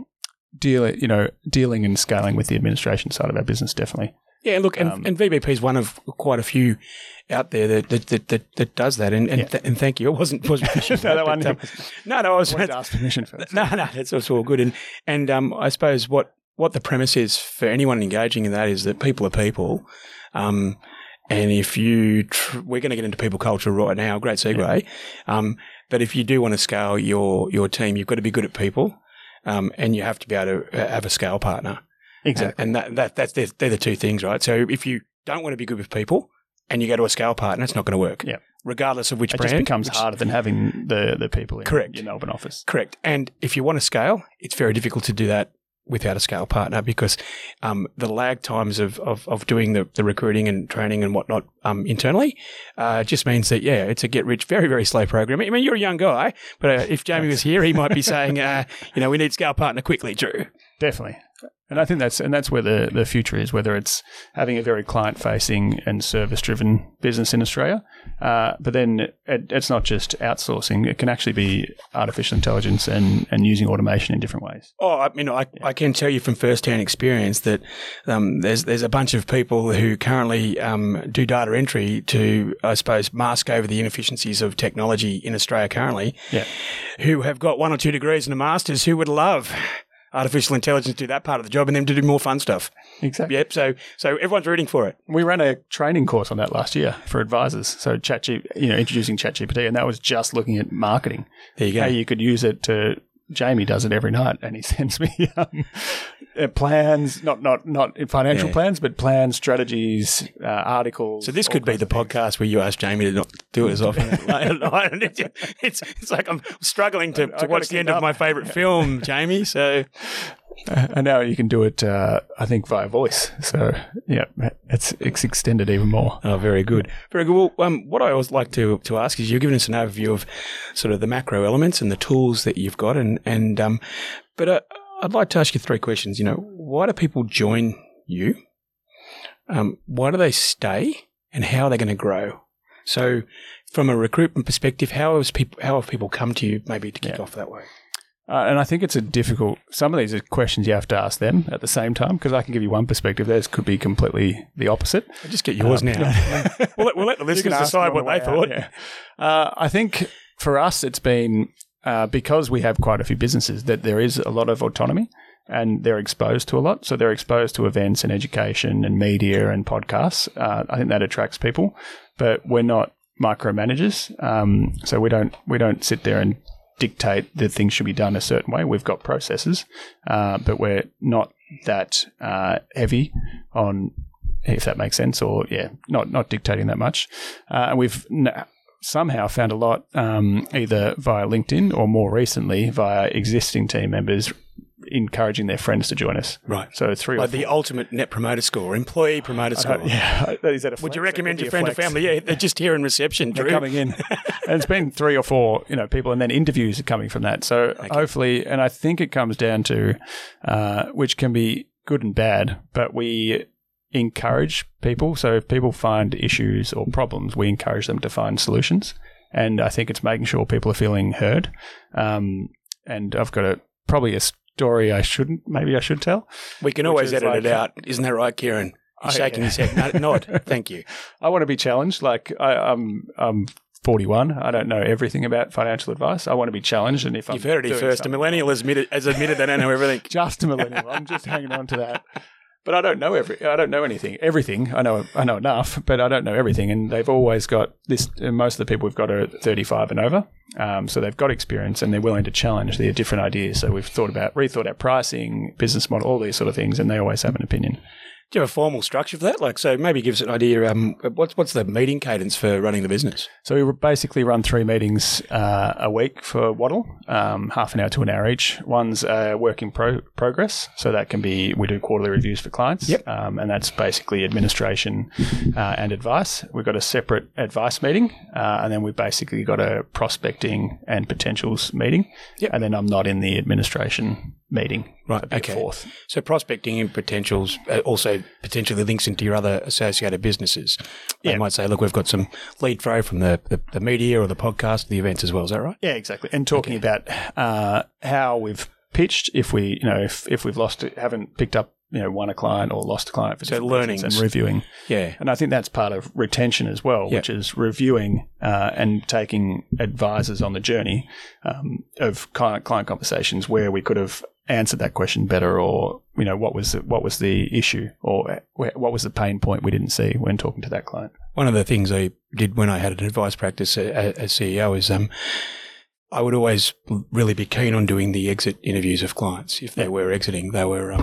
Speaker 4: dealing and scaling with the administration side of our business, definitely.
Speaker 2: Yeah, look, and VBP is one of quite a few out there that does that, and thank you. It wasn't fishing.
Speaker 4: No, that one.
Speaker 2: I was
Speaker 4: to ask permission first.
Speaker 2: No, it's all good. And I suppose what the premise is for anyone engaging in that is that people are people. And if we're going to get into people culture right now, great segue. Yeah. But if you do want to scale your team, you've got to be good at people, and you have to be able to have a scale partner.
Speaker 4: Exactly.
Speaker 2: And they're the two things, right? So if you don't want to be good with people and you go to a scale partner, it's not going to work.
Speaker 4: Yeah.
Speaker 2: Regardless of which brand.
Speaker 4: It just becomes harder than having the people in your Melbourne office.
Speaker 2: Correct. And if you want to scale, it's very difficult to do that without a scale partner because the lag times of doing the recruiting and training and whatnot internally just means that, it's a get-rich, very, very slow program. I mean, you're a young guy, but if Jamie was here, he might be saying, we need scale partner quickly, Drew.
Speaker 4: Definitely. And I think that's where the future is, whether it's having a very client-facing and service-driven business in Australia, but then it's not just outsourcing. It can actually be artificial intelligence and using automation in different ways.
Speaker 2: Oh, I mean, I can tell you from first-hand experience that there's a bunch of people who currently do data entry to, I suppose, mask over the inefficiencies of technology in Australia currently, who have got 1 or 2 degrees and a master's who would love artificial intelligence to do that part of the job and then to do more fun stuff.
Speaker 4: Exactly.
Speaker 2: Yep. So everyone's rooting for it.
Speaker 4: We ran a training course on that last year for advisors. So introducing ChatGPT, and that was just looking at marketing.
Speaker 2: There you go.
Speaker 4: How you could use it to. Jamie does it every night, and he sends me plans, not financial plans, but plans, strategies, articles.
Speaker 2: So this could be the podcast where you ask Jamie to not do it as often. It's like I'm struggling to watch the end of my favourite film, Jamie. So.
Speaker 4: And now you can do it, I think, via voice. So, it's extended even more.
Speaker 2: Oh, very good. Very good. Well, what I always like to ask is you're giving us an overview of sort of the macro elements and the tools that you've got. But I'd like to ask you 3 questions. Why do people join you? Why do they stay? And how are they going to grow? So from a recruitment perspective, how have people come to you maybe to kick off that way?
Speaker 4: And I think it's some of these are questions you have to ask them at the same time, because I can give you one perspective. Theirs could be completely the opposite.
Speaker 2: I'll just get yours now. We'll let the listeners decide what they thought.
Speaker 4: Yeah. I think for us, it's been because we have quite a few businesses that there is a lot of autonomy and they're exposed to a lot. So they're exposed to events and education and media and podcasts. I think that attracts people, but we're not micromanagers. So we don't sit there and dictate that things should be done a certain way. We've got processes, but we're not that heavy on, if that makes sense, or not dictating that much. And we've somehow found a lot either via LinkedIn or more recently via existing team members encouraging their friends to join us.
Speaker 2: Right.
Speaker 4: So 3 or 4.
Speaker 2: The ultimate net promoter score, employee promoter score.
Speaker 4: Is that a flex?
Speaker 2: Would you recommend your friend or family? Yeah, they're just here in reception.
Speaker 4: They're coming in. And it's been 3 or 4, people, and then interviews are coming from that. So hopefully, and I think it comes down to, which can be good and bad, but we encourage people. So if people find issues or problems, we encourage them to find solutions. And I think it's making sure people are feeling heard. And I've got probably a story I should tell.
Speaker 2: We can always edit it out. Isn't that right, Kieran? He's shaking his head. Nod. Thank you.
Speaker 4: I want to be challenged. Like I'm 41. I don't know everything about financial advice. I want to be challenged. And if
Speaker 2: you've heard it here first, a millennial has admitted they don't know everything.
Speaker 4: Just a millennial. I'm just hanging on to that. But I don't know anything. Everything. I know enough, but I don't know everything. And they've always got this. Most of the people we've got are 35 and over, so they've got experience and they're willing to challenge their different ideas. So we've rethought out pricing, business model, all these sort of things, and they always have an opinion.
Speaker 2: Do you have a formal structure for that? Like, so maybe give us an idea. What's the meeting cadence for running the business?
Speaker 4: So we basically run 3 meetings a week for Waddle, half an hour to an hour each. One's a work in progress, so that can be we do quarterly reviews for clients, and that's basically administration and advice. We've got a separate advice meeting, and then we've basically got a prospecting and potentials meeting, and then I'm not in the administration meeting.
Speaker 2: Right, okay.
Speaker 4: Fourth.
Speaker 2: So prospecting and potentials also potentially links into your other associated businesses. They might say, look, we've got some lead flow from the media or the podcast, the events as well. Is that right?
Speaker 4: Yeah, exactly. And talking about how we've pitched if we, if we've lost it, haven't picked up, won a client or lost a client for different
Speaker 2: learnings
Speaker 4: and reviewing.
Speaker 2: Yeah.
Speaker 4: And I think that's part of retention as well, which is reviewing and taking advisors on the journey of client conversations where we could have answered that question better, or what was the issue, or what was the pain point we didn't see when talking to that client.
Speaker 2: One of the things I did when I had an advice practice as CEO is I would always really be keen on doing the exit interviews of clients if they were exiting. They were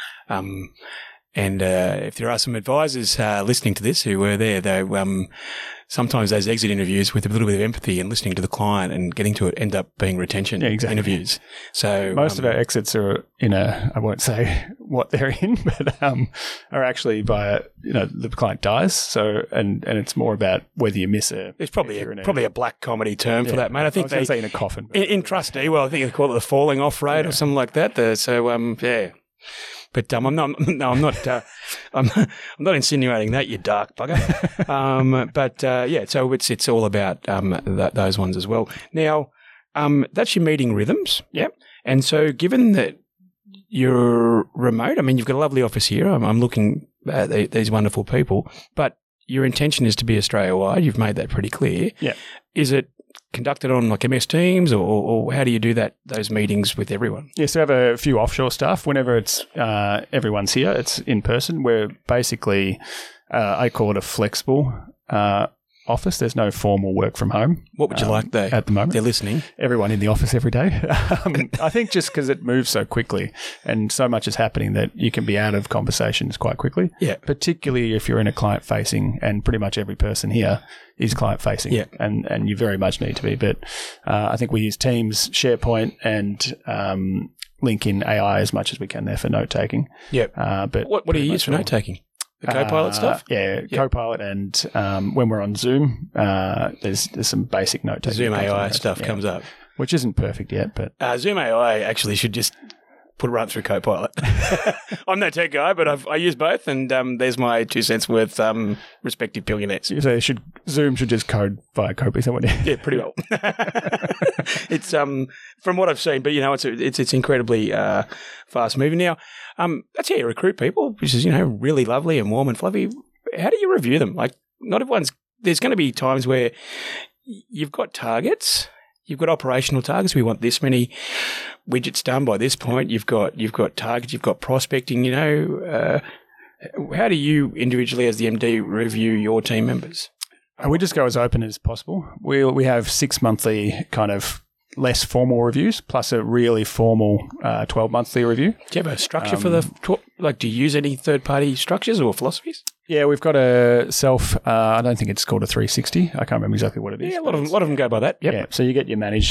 Speaker 2: and if there are some advisors listening to this who were there, they sometimes those exit interviews with a little bit of empathy and listening to the client and getting to it end up being retention interviews. So
Speaker 4: most of our exits are I won't say what they're in, but are actually by the client dies. So and it's more about whether you miss a.
Speaker 2: There's probably a black comedy term for that, mate. I think
Speaker 4: they say in a coffin.
Speaker 2: In trustee, well, I think they call it the falling off rate or something like that. But I'm not insinuating that, you dark bugger. So it's all about those ones as well. Now, that's your meeting rhythms. Yep. And so, given that you're remote, I mean, you've got a lovely office here. I'm looking at these wonderful people, but your intention is to be Australia-wide. You've made that pretty clear.
Speaker 4: Yeah.
Speaker 2: Is it conducted on like MS Teams, or how do you do those meetings with everyone?
Speaker 4: Yes, we have a few offshore staff. Whenever it's everyone's here, it's in person. We're basically, I call it a flexible office. There's no formal work from home.
Speaker 2: What would you like though?
Speaker 4: At the moment,
Speaker 2: they're listening.
Speaker 4: Everyone in the office every day. I think just because it moves so quickly and so much is happening that you can be out of conversations quite quickly.
Speaker 2: Yeah.
Speaker 4: Particularly if you're in a client facing, and pretty much every person here is client facing. Yeah. And you very much need to be. But I think we use Teams, SharePoint, and link in AI as much as we can there for note taking.
Speaker 2: Yeah.
Speaker 4: But
Speaker 2: what do you use for note taking? The Copilot stuff?
Speaker 4: Yeah, Copilot, and when we're on Zoom, there's some basic note taking.
Speaker 2: Zoom AI stuff comes up.
Speaker 4: Which isn't perfect yet, but...
Speaker 2: Zoom AI actually should just put it right through Copilot. I'm no tech guy, but I use both, and there's my 2 cents worth, respective billionaires.
Speaker 4: So Zoom should just code via Copilot.
Speaker 2: Yeah, pretty well. It's from what I've seen, but it's incredibly fast moving now. That's how you recruit people, which is really lovely and warm and fluffy. How do you review them? Like, not everyone's. There's going to be times where you've got targets. You've got operational targets. We want this many widgets done by this point. You've got targets. You've got prospecting. How do you individually, as the MD, review your team members?
Speaker 4: We just go as open as possible. We have 6 monthly kind of less formal reviews, plus a really formal 12-monthly review.
Speaker 2: Do you have a structure for do you use any third-party structures or philosophies?
Speaker 4: Yeah, we've got a I don't think it's called a 360. I can't remember exactly what it is.
Speaker 2: Yeah, a lot of them go by that. Yep.
Speaker 4: Yeah, so you get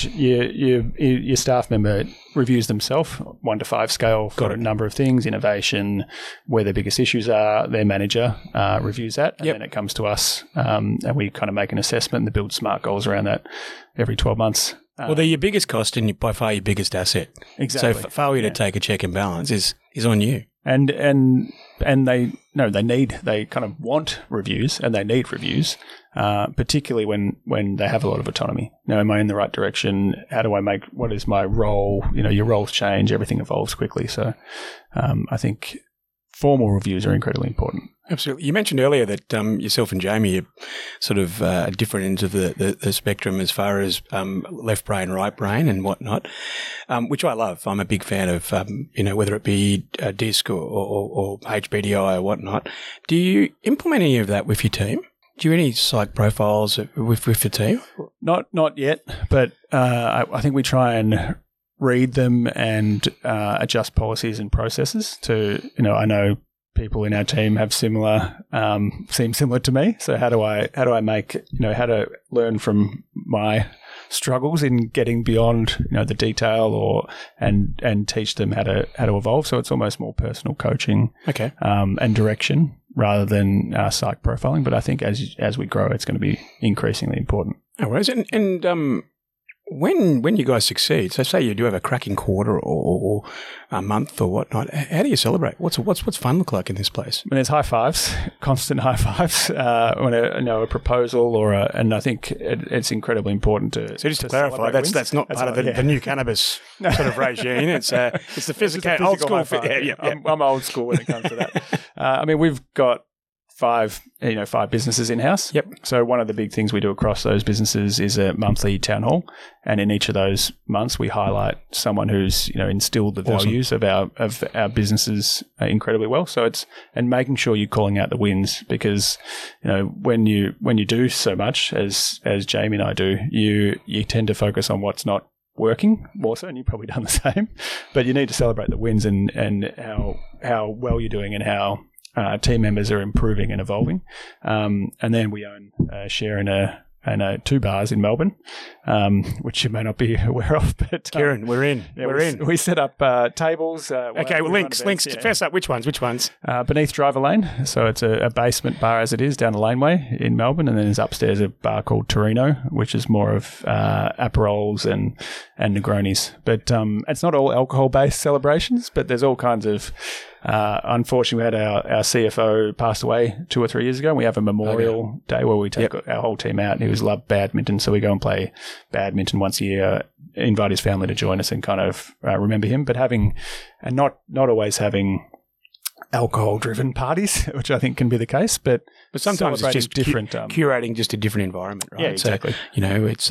Speaker 4: your staff member reviews themselves, 1 to 5 scale for a number of things, innovation, where their biggest issues are. Their manager reviews that, and then it comes to us, and we kind of make an assessment and build smart goals around that every 12 months.
Speaker 2: Well, they're your biggest cost and by far your biggest asset.
Speaker 4: Exactly.
Speaker 2: So failure to take a check and balance is on you.
Speaker 4: And they kind of want reviews and they need reviews, particularly when they have a lot of autonomy. Now, am I in the right direction? How do I what is my role? Your roles change, everything evolves quickly. So I think formal reviews are incredibly important.
Speaker 2: Absolutely. You mentioned earlier that yourself and Jamie are sort of different ends of the spectrum as far as left brain, right brain and whatnot, which I love. I'm a big fan of, whether it be DISC or HBDI or whatnot. Do you implement any of that with your team? Do you any psych profiles with the team?
Speaker 4: Not yet, but I think we try and read them and adjust policies and processes to, I know people in our team have seem similar to me. So how do I make, how to learn from my struggles in getting beyond, the detail and teach them how to evolve. So it's almost more personal coaching,
Speaker 2: Okay.
Speaker 4: And direction rather than psych profiling. But I think as we grow, it's going to be increasingly important.
Speaker 2: No worries. And when you guys succeed, so say you do have a cracking quarter or a month or whatnot, how do you celebrate? What's fun look like in this place?
Speaker 4: I mean, it's high fives, constant high fives when a proposal and I think it's incredibly important to.
Speaker 2: So just to clarify, that's not part of the new cannabis sort of regime. It's the physical old school.
Speaker 4: I'm old school when it comes to that. I mean, we've got 5 businesses in-house.
Speaker 2: Yep.
Speaker 4: So one of the big things we do across those businesses is a monthly town hall. And in each of those months, we highlight someone who's, instilled the values of our businesses incredibly well. So and making sure you're calling out the wins because, when you do so much as Jamie and I do, you tend to focus on what's not working more so, and you've probably done the same, but you need to celebrate the wins and how well you're doing and how team members are improving and evolving. And then we own a share in 2 bars in Melbourne, which you may not be aware of. But
Speaker 2: Kieran, we're in.
Speaker 4: Yeah,
Speaker 2: we're in.
Speaker 4: We set up tables.
Speaker 2: Okay, well, links. Yeah. First up, which ones?
Speaker 4: Beneath Driver Lane. So it's a basement bar as it is down the laneway in Melbourne. And then there's upstairs a bar called Torino, which is more of Aperols and Negronis. But it's not all alcohol-based celebrations, but there's all kinds of... unfortunately, we had our CFO passed away 2 or 3 years ago. And we have a memorial day where we take our whole team out. He loved badminton, so we go and play badminton once a year. Invite his family to join us and kind of remember him. But not always having alcohol-driven parties, which I think can be the case. But
Speaker 2: sometimes it's just
Speaker 4: different,
Speaker 2: curating just a different environment, right?
Speaker 4: Yeah, exactly.
Speaker 2: So, it's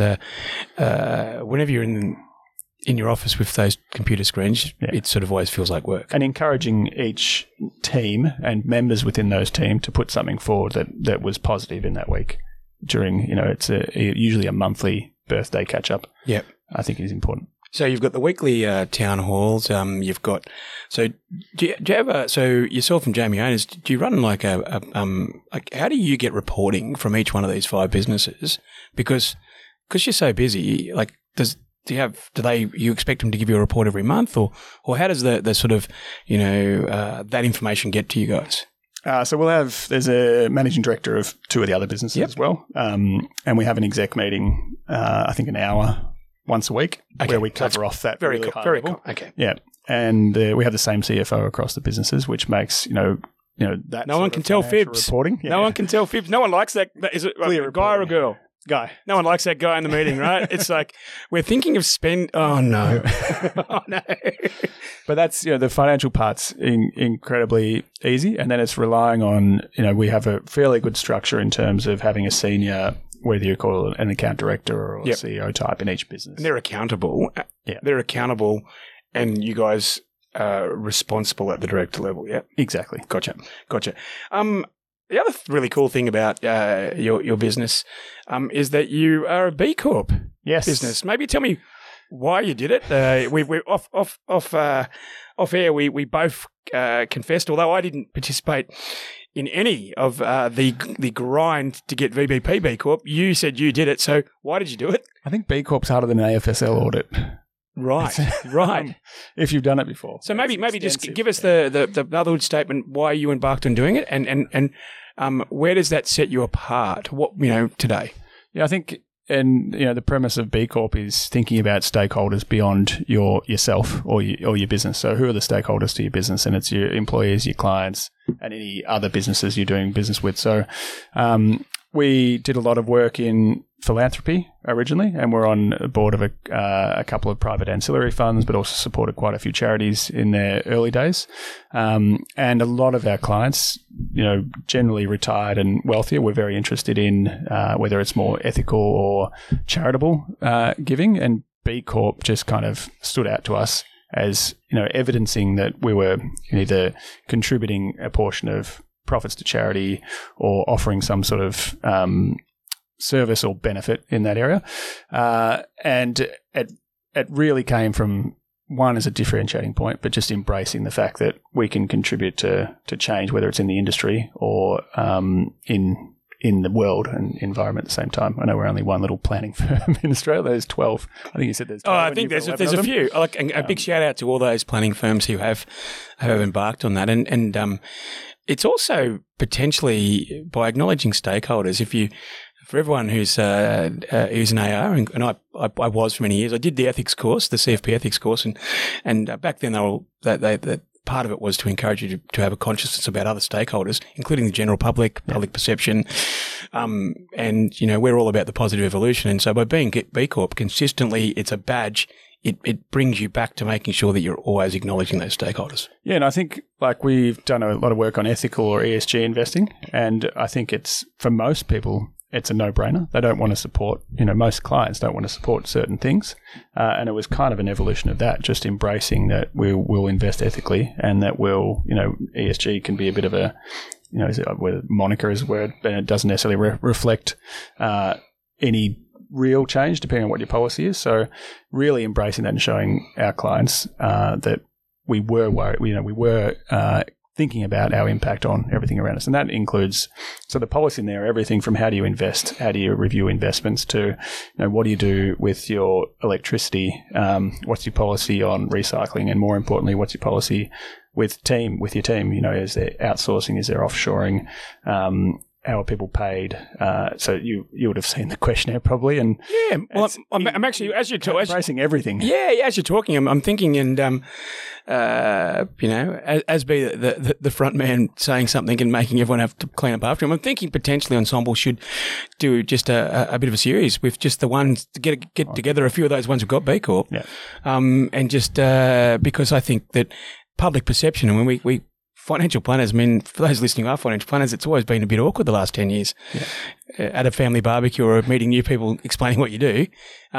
Speaker 2: whenever you're in your office with those computer screens, it sort of always feels like work.
Speaker 4: And encouraging each team and members within those teams to put something forward that was positive in that week during, it's usually a monthly birthday catch-up.
Speaker 2: Yep.
Speaker 4: I think is important.
Speaker 2: So you've got the weekly town halls. You've got do you have so yourself and Jamie owners, do you run like how do you get reporting from each one of these 5 businesses? Because you're so busy, like you expect them to give you a report every month, or how does the sort of that information get to you guys?
Speaker 4: So there's a managing director of 2 of the other businesses as well, and we have an exec meeting. I think an hour once a week where we cover off that
Speaker 2: very
Speaker 4: really high
Speaker 2: very
Speaker 4: level.
Speaker 2: Cool. Okay,
Speaker 4: yeah, and we have the same CFO across the businesses, which makes that
Speaker 2: no one can tell fibs.
Speaker 4: Reporting.
Speaker 2: Yeah. No one can tell fibs. No one likes that. Is it a guy or a girl?
Speaker 4: Guy.
Speaker 2: No one likes that guy in the meeting, right? It's like, we're thinking of oh no. Oh no.
Speaker 4: But that's, the financial part's incredibly easy. And then it's relying on, we have a fairly good structure in terms of having a senior, whether you call it an account director or a CEO type in each business.
Speaker 2: And they're accountable.
Speaker 4: Yeah.
Speaker 2: They're accountable and you guys are responsible at the director level, yeah?
Speaker 4: Exactly.
Speaker 2: Gotcha. The other really cool thing about your business is that you are a B Corp business. Maybe tell me why you did it. We're off air. We both confessed, although I didn't participate in any of the grind to get VBP B Corp. You said you did it, so why did you do it?
Speaker 4: I think B Corp's harder than an AFSL audit.
Speaker 2: Right.
Speaker 4: If you've done it before.
Speaker 2: So maybe just give us the motherhood statement why you embarked on doing it and where does that set you apart? What, today?
Speaker 4: Yeah, I think, and the premise of B Corp is thinking about stakeholders beyond yourself or your business. So who are the stakeholders to your business? And it's your employees, your clients, and any other businesses you're doing business with. So we did a lot of work in philanthropy originally, and we're on the board of a couple of private ancillary funds, but also supported quite a few charities in their early days. And a lot of our clients, generally retired and wealthier, we're very interested in whether it's more ethical or charitable giving. And B Corp just kind of stood out to us as, evidencing that we were either contributing a portion of profits to charity or offering some sort of service or benefit in that area. And it really came from one is a differentiating point, but just embracing the fact that we can contribute to change, whether it's in the industry or in the world and environment at the same time. I know we're only one little planning firm in Australia. There's 12. I think you said there's 12.
Speaker 2: I think there's a few. A big shout out to all those planning firms who have embarked on that. And it's also potentially by acknowledging stakeholders. For everyone who's an AR, and I was for many years, I did the ethics course, the CFP ethics course, and back then they part of it was to encourage you to have a consciousness about other stakeholders, including the general public perception. And, we're all about the positive evolution. And so by being B Corp consistently, it's a badge. It brings you back to making sure that you're always acknowledging those stakeholders.
Speaker 4: Yeah, and I think we've done a lot of work on ethical or ESG investing. And I think it's, for most people, it's a no-brainer. They don't want to support, most clients don't want to support certain things. And it was kind of an evolution of that, just embracing that we'll invest ethically and that ESG can be a bit of a, where moniker is a word, but it doesn't necessarily reflect any real change depending on what your policy is. So really embracing that and showing our clients that we were worried, we were thinking about our impact on everything around us. And that includes, so the policy in there, everything from how do you invest, how do you review investments to, what do you do with your electricity? What's your policy on recycling? And more importantly, what's your policy with your team? Is there outsourcing? Is there offshoring? How are people paid? So you would have seen the questionnaire probably, and
Speaker 2: yeah. Well, I'm actually as you're
Speaker 4: embracing everything.
Speaker 2: Yeah, as you're talking, I'm thinking, and as be the front man saying something and making everyone have to clean up after him. I'm thinking potentially Ensemble should do just a bit of a series with just the ones to get together a few of those ones who've got B Corp, and just because I think that public perception, and when we financial planners, for those listening who are financial planners, it's always been a bit awkward the last 10 years at a family barbecue or meeting new people explaining what you do.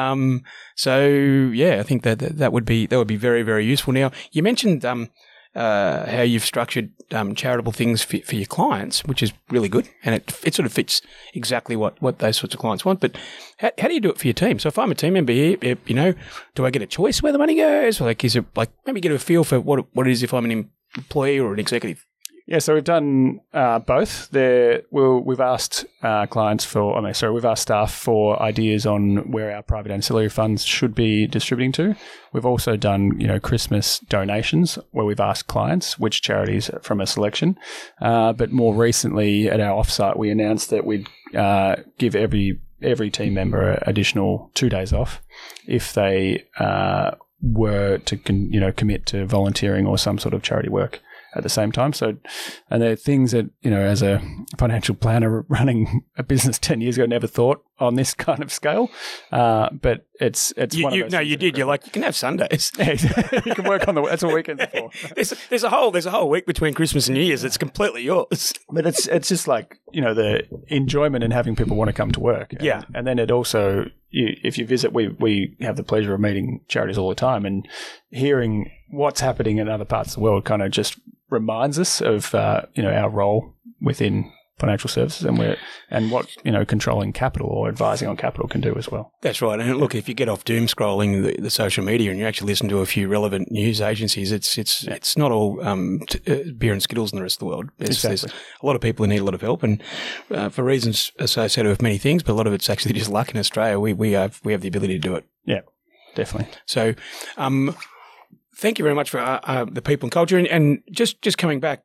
Speaker 2: I think that would be very, very useful. Now, you mentioned how you've structured charitable things for your clients, which is really good, and it sort of fits exactly what those sorts of clients want. But how do you do it for your team? So if I'm a team member here, do I get a choice where the money goes? Is it maybe get a feel for what it is if I'm an employee or an executive?
Speaker 4: Yeah, so we've done both. We've asked we've asked staff for ideas on where our private ancillary funds should be distributing to. We've also done, Christmas donations where we've asked clients which charities from a selection. But more recently at our offsite, we announced that we'd give every team member an additional 2 days off if they were to commit to volunteering or some sort of charity work at the same time. So, and there are things that, as a financial planner running a business 10 years ago, never thought on this kind of scale. But it's one of those. No,
Speaker 2: you did. You're like, you can have Sundays.
Speaker 4: Yeah, you can work on that's what weekends are for.
Speaker 2: There's a whole week between Christmas and New Year's that's completely yours.
Speaker 4: But it's just like, the enjoyment in having people want to come to work. And then it also, if you visit, we have the pleasure of meeting charities all the time, and hearing what's happening in other parts of the world kind of just reminds us of our role within financial services and what controlling capital or advising on capital can do as well.
Speaker 2: That's right. And look, if you get off doom scrolling the social media and you actually listen to a few relevant news agencies, it's not all beer and Skittles in the rest of the world. There's a lot of people who need a lot of help, and for reasons associated with many things, but a lot of it's actually just luck in Australia. We have the ability to do it.
Speaker 4: Yeah, definitely.
Speaker 2: So, thank you very much for the people and culture, and just coming back,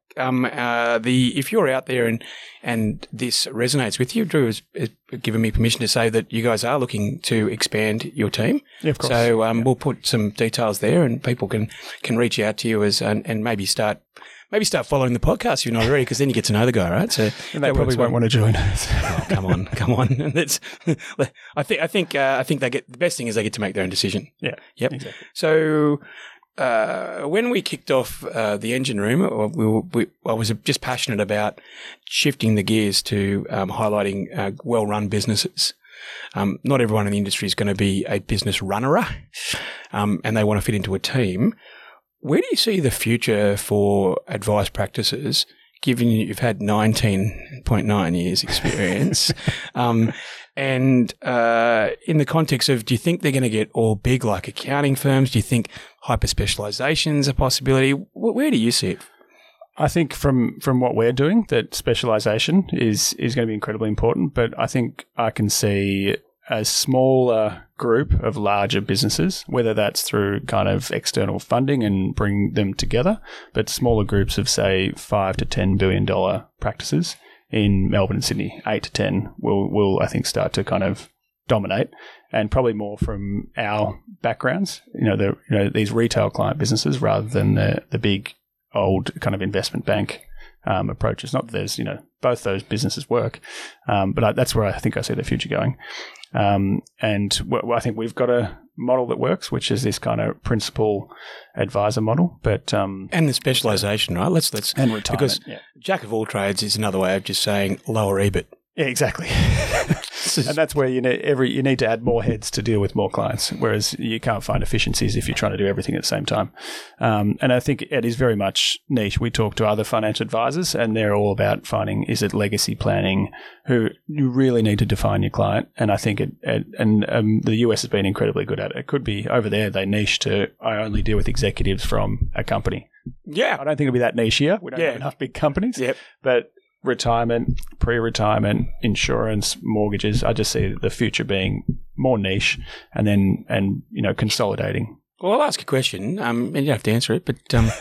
Speaker 2: if you're out there and this resonates with you, Drew has given me permission to say that you guys are looking to expand your team.
Speaker 4: Yeah, of course.
Speaker 2: So we'll put some details there, and people can reach out to you and maybe start following the podcast if you're not already, because then you get to know the guy, right? So
Speaker 4: and they probably won't want to join us.
Speaker 2: Oh, come on. That's I think they get, the best thing is they get to make their own decision.
Speaker 4: Yeah.
Speaker 2: Yep.
Speaker 4: Exactly.
Speaker 2: So. When we kicked off the engine room, I was just passionate about shifting the gears to highlighting well-run businesses. Not everyone in the industry is going to be a business runner, and they want to fit into a team. Where do you see the future for advice practices, given you've had 19.9 years experience? And in the context of, do you think they're going to get all big like accounting firms? Do you think hyper-specialisation is a possibility? Where do you see it?
Speaker 4: I think from what we're doing, that specialisation is going to be incredibly important. But I think I can see a smaller group of larger businesses, whether that's through kind of external funding and bring them together, but smaller groups of, say, $5 to $10 billion practices in Melbourne and Sydney, 8 to 10 will I think start to kind of dominate, and probably more from our backgrounds, these retail client businesses rather than the big old kind of investment bank approaches. Not that there's, both those businesses work, but that's where I think I see the future going. And I think we've got a model that works, which is this kind of principal advisor model. But
Speaker 2: and the specialisation, right? Let's
Speaker 4: and retirement,
Speaker 2: because jack of all trades is another way of just saying lower EBIT.
Speaker 4: Yeah, exactly. And that's where you need to add more heads to deal with more clients, whereas you can't find efficiencies if you're trying to do everything at the same time. And I think it is very much niche. We talk to other financial advisors, and they're all about finding, is it legacy planning? Who you really need to define your client. And I think the US has been incredibly good at it. It could be over there they niche to, I only deal with executives from a company.
Speaker 2: Yeah,
Speaker 4: I don't think it'll be that niche here. We don't have enough big companies.
Speaker 2: Yep.
Speaker 4: But retirement, pre-retirement, insurance, mortgages, I just see the future being more niche and consolidating.
Speaker 2: Well, I'll ask a question, and you don't have to answer it, but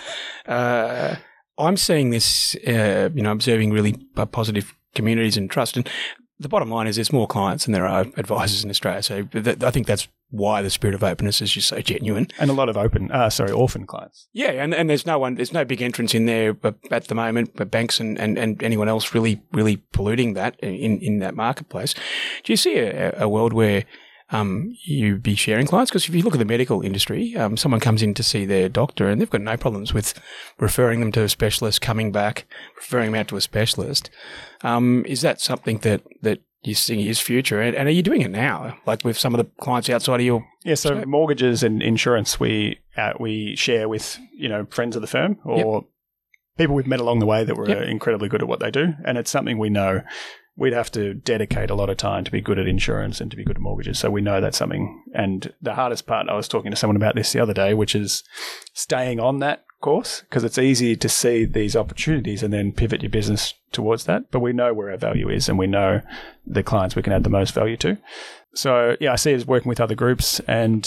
Speaker 2: I'm seeing this, observing really positive communities and trust. And the bottom line is there's more clients than there are advisors in Australia. So I think that's why the spirit of openness is just so genuine.
Speaker 4: And a lot of orphan clients.
Speaker 2: Yeah, and there's no big entrance in there at the moment, but banks and anyone else really, really polluting that in that marketplace. Do you see a world where you'd be sharing clients? Because if you look at the medical industry, someone comes in to see their doctor and they've got no problems with referring them to a specialist, coming back, referring them out to a specialist. Is that something that you see is future? And are you doing it now, like with some of the clients outside of your...
Speaker 4: Yeah, so scope? Mortgages and insurance we share with, friends of the firm or people we've met along the way that were incredibly good at what they do. And it's something we know we'd have to dedicate a lot of time to be good at insurance and to be good at mortgages. So we know that's something. And the hardest part, I was talking to someone about this the other day, which is staying on that course, because it's easy to see these opportunities and then pivot your business towards that. But we know where our value is and we know the clients we can add the most value to. So, I see it as working with other groups. And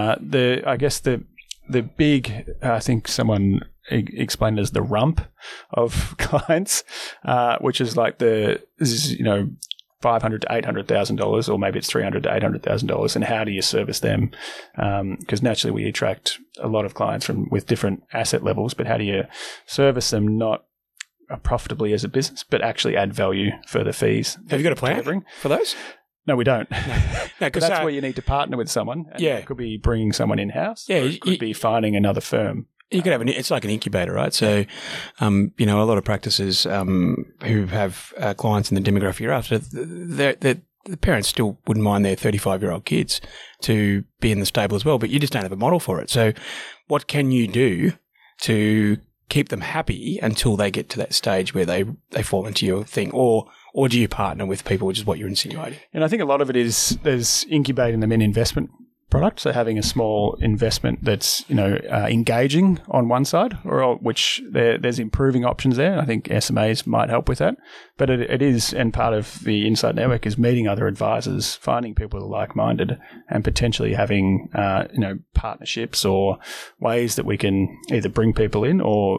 Speaker 4: the big, I think someone explained it as the rump of clients, which is like $500,000 to $800,000, or maybe it's $300,000 to $800,000. And how do you service them? Because naturally we attract a lot of clients with different asset levels, but how do you service them not profitably as a business, but actually add value for the fees?
Speaker 2: Have you got a plan for those?
Speaker 4: No, we don't.
Speaker 2: No,
Speaker 4: because that's where you need to partner with someone. And it could be bringing someone in-house. Yeah, it could be finding another firm.
Speaker 2: You could have it's like an incubator, right? So, a lot of practices who have clients in the demographic you're after, the parents still wouldn't mind their 35-year-old kids to be in the stable as well, but you just don't have a model for it. So, what can you do to keep them happy until they get to that stage where they fall into your thing, or do you partner with people, which is what you're insinuating?
Speaker 4: And I think a lot of it is there's incubating them in investment product, so having a small investment that's engaging on one side, or which there's improving options there. I think SMAs might help with that, but it is, and part of the Insight Network is meeting other advisors, finding people who are like-minded, and potentially having partnerships or ways that we can either bring people in or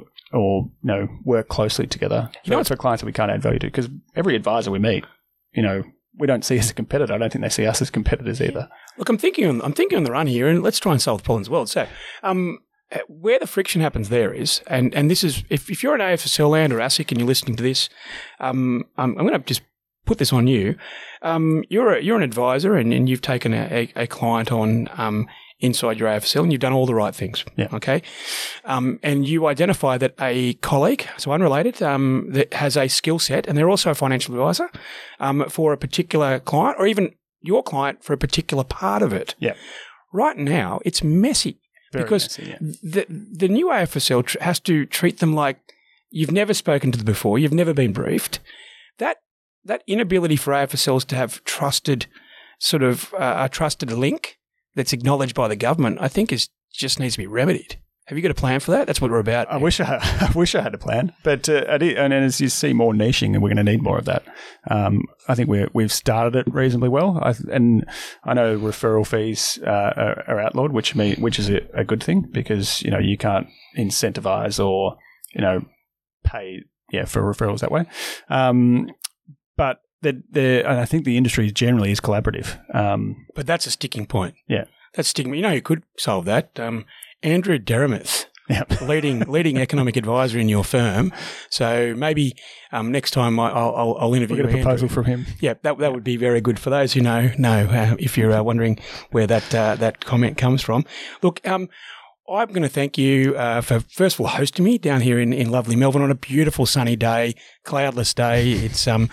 Speaker 4: work closely together. For clients that we can't add value to, because every advisor we meet, we don't see as a competitor. I don't think they see us as competitors either.
Speaker 2: Look, I'm thinking on the run here, and let's try and solve the problems well. So, where the friction happens there is, and this is, if you're an AFSL land or ASIC and you're listening to this, I'm going to just put this on you. You're an advisor, and you've taken a client on inside your AFSL, and you've done all the right things.
Speaker 4: Yeah.
Speaker 2: Okay. And you identify that a colleague, so unrelated, that has a skill set, and they're also a financial advisor for a particular client, or even your client for a particular part of it.
Speaker 4: Yeah.
Speaker 2: Right now, it's messy.
Speaker 4: Very
Speaker 2: because
Speaker 4: messy,
Speaker 2: the new AFSL has to treat them like you've never spoken to them before, you've never been briefed. That that inability for AFSLs to have trusted sort of a trusted link that's acknowledged by the government, I think just needs to be remedied. Have you got a plan for that? That's what we're about.
Speaker 4: I wish I had a plan, but and as you see more niching, and we're going to need more of that. I think we've started it reasonably well, and I know referral fees are outlawed, which is a good thing, because you can't incentivize or pay for referrals that way. But and I think the industry generally is collaborative.
Speaker 2: But that's a sticking point.
Speaker 4: Yeah,
Speaker 2: that's sticking. You could solve that. Andrew Deremouth, leading economic advisor in your firm. So maybe next time I'll interview
Speaker 4: We'll get a proposal from him.
Speaker 2: Yeah, that would be very good for those who know. If you're wondering where that comment comes from. Look, I'm going to thank you for, first of all, hosting me down here in lovely Melbourne on a beautiful sunny day, cloudless day. It's in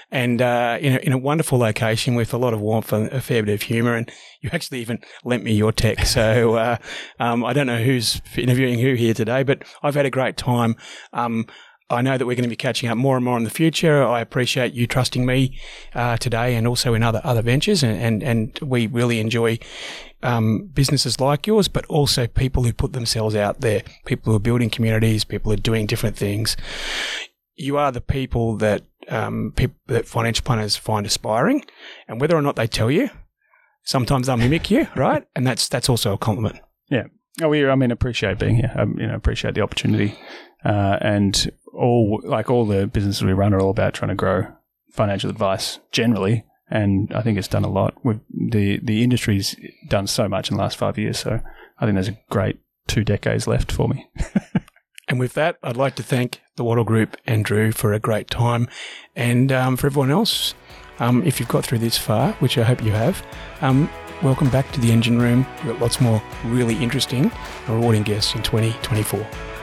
Speaker 2: a wonderful location with a lot of warmth and a fair bit of humour. And you actually even lent me your tech. So I don't know who's interviewing who here today, but I've had a great time. I know that we're going to be catching up more and more in the future. I appreciate you trusting me today, and also in other ventures. And we really enjoy businesses like yours, but also people who put themselves out there, people who are building communities, people who are doing different things. You are the people that that financial planners find aspiring, and whether or not they tell you, sometimes they'll mimic you, right? And that's also a compliment.
Speaker 4: Yeah. Oh, appreciate being here. Appreciate the opportunity, and all the businesses we run are all about trying to grow financial advice generally, and I think it's done a lot. The industry's done so much in the last 5 years, so I think there's a great 2 decades left for me.
Speaker 2: And with that, I'd like to thank the Wattle Group and Drew for a great time, and for everyone else, if you've got through this far, which I hope you have, welcome back to the Engine Room. We've got lots more really interesting and rewarding guests in 2024.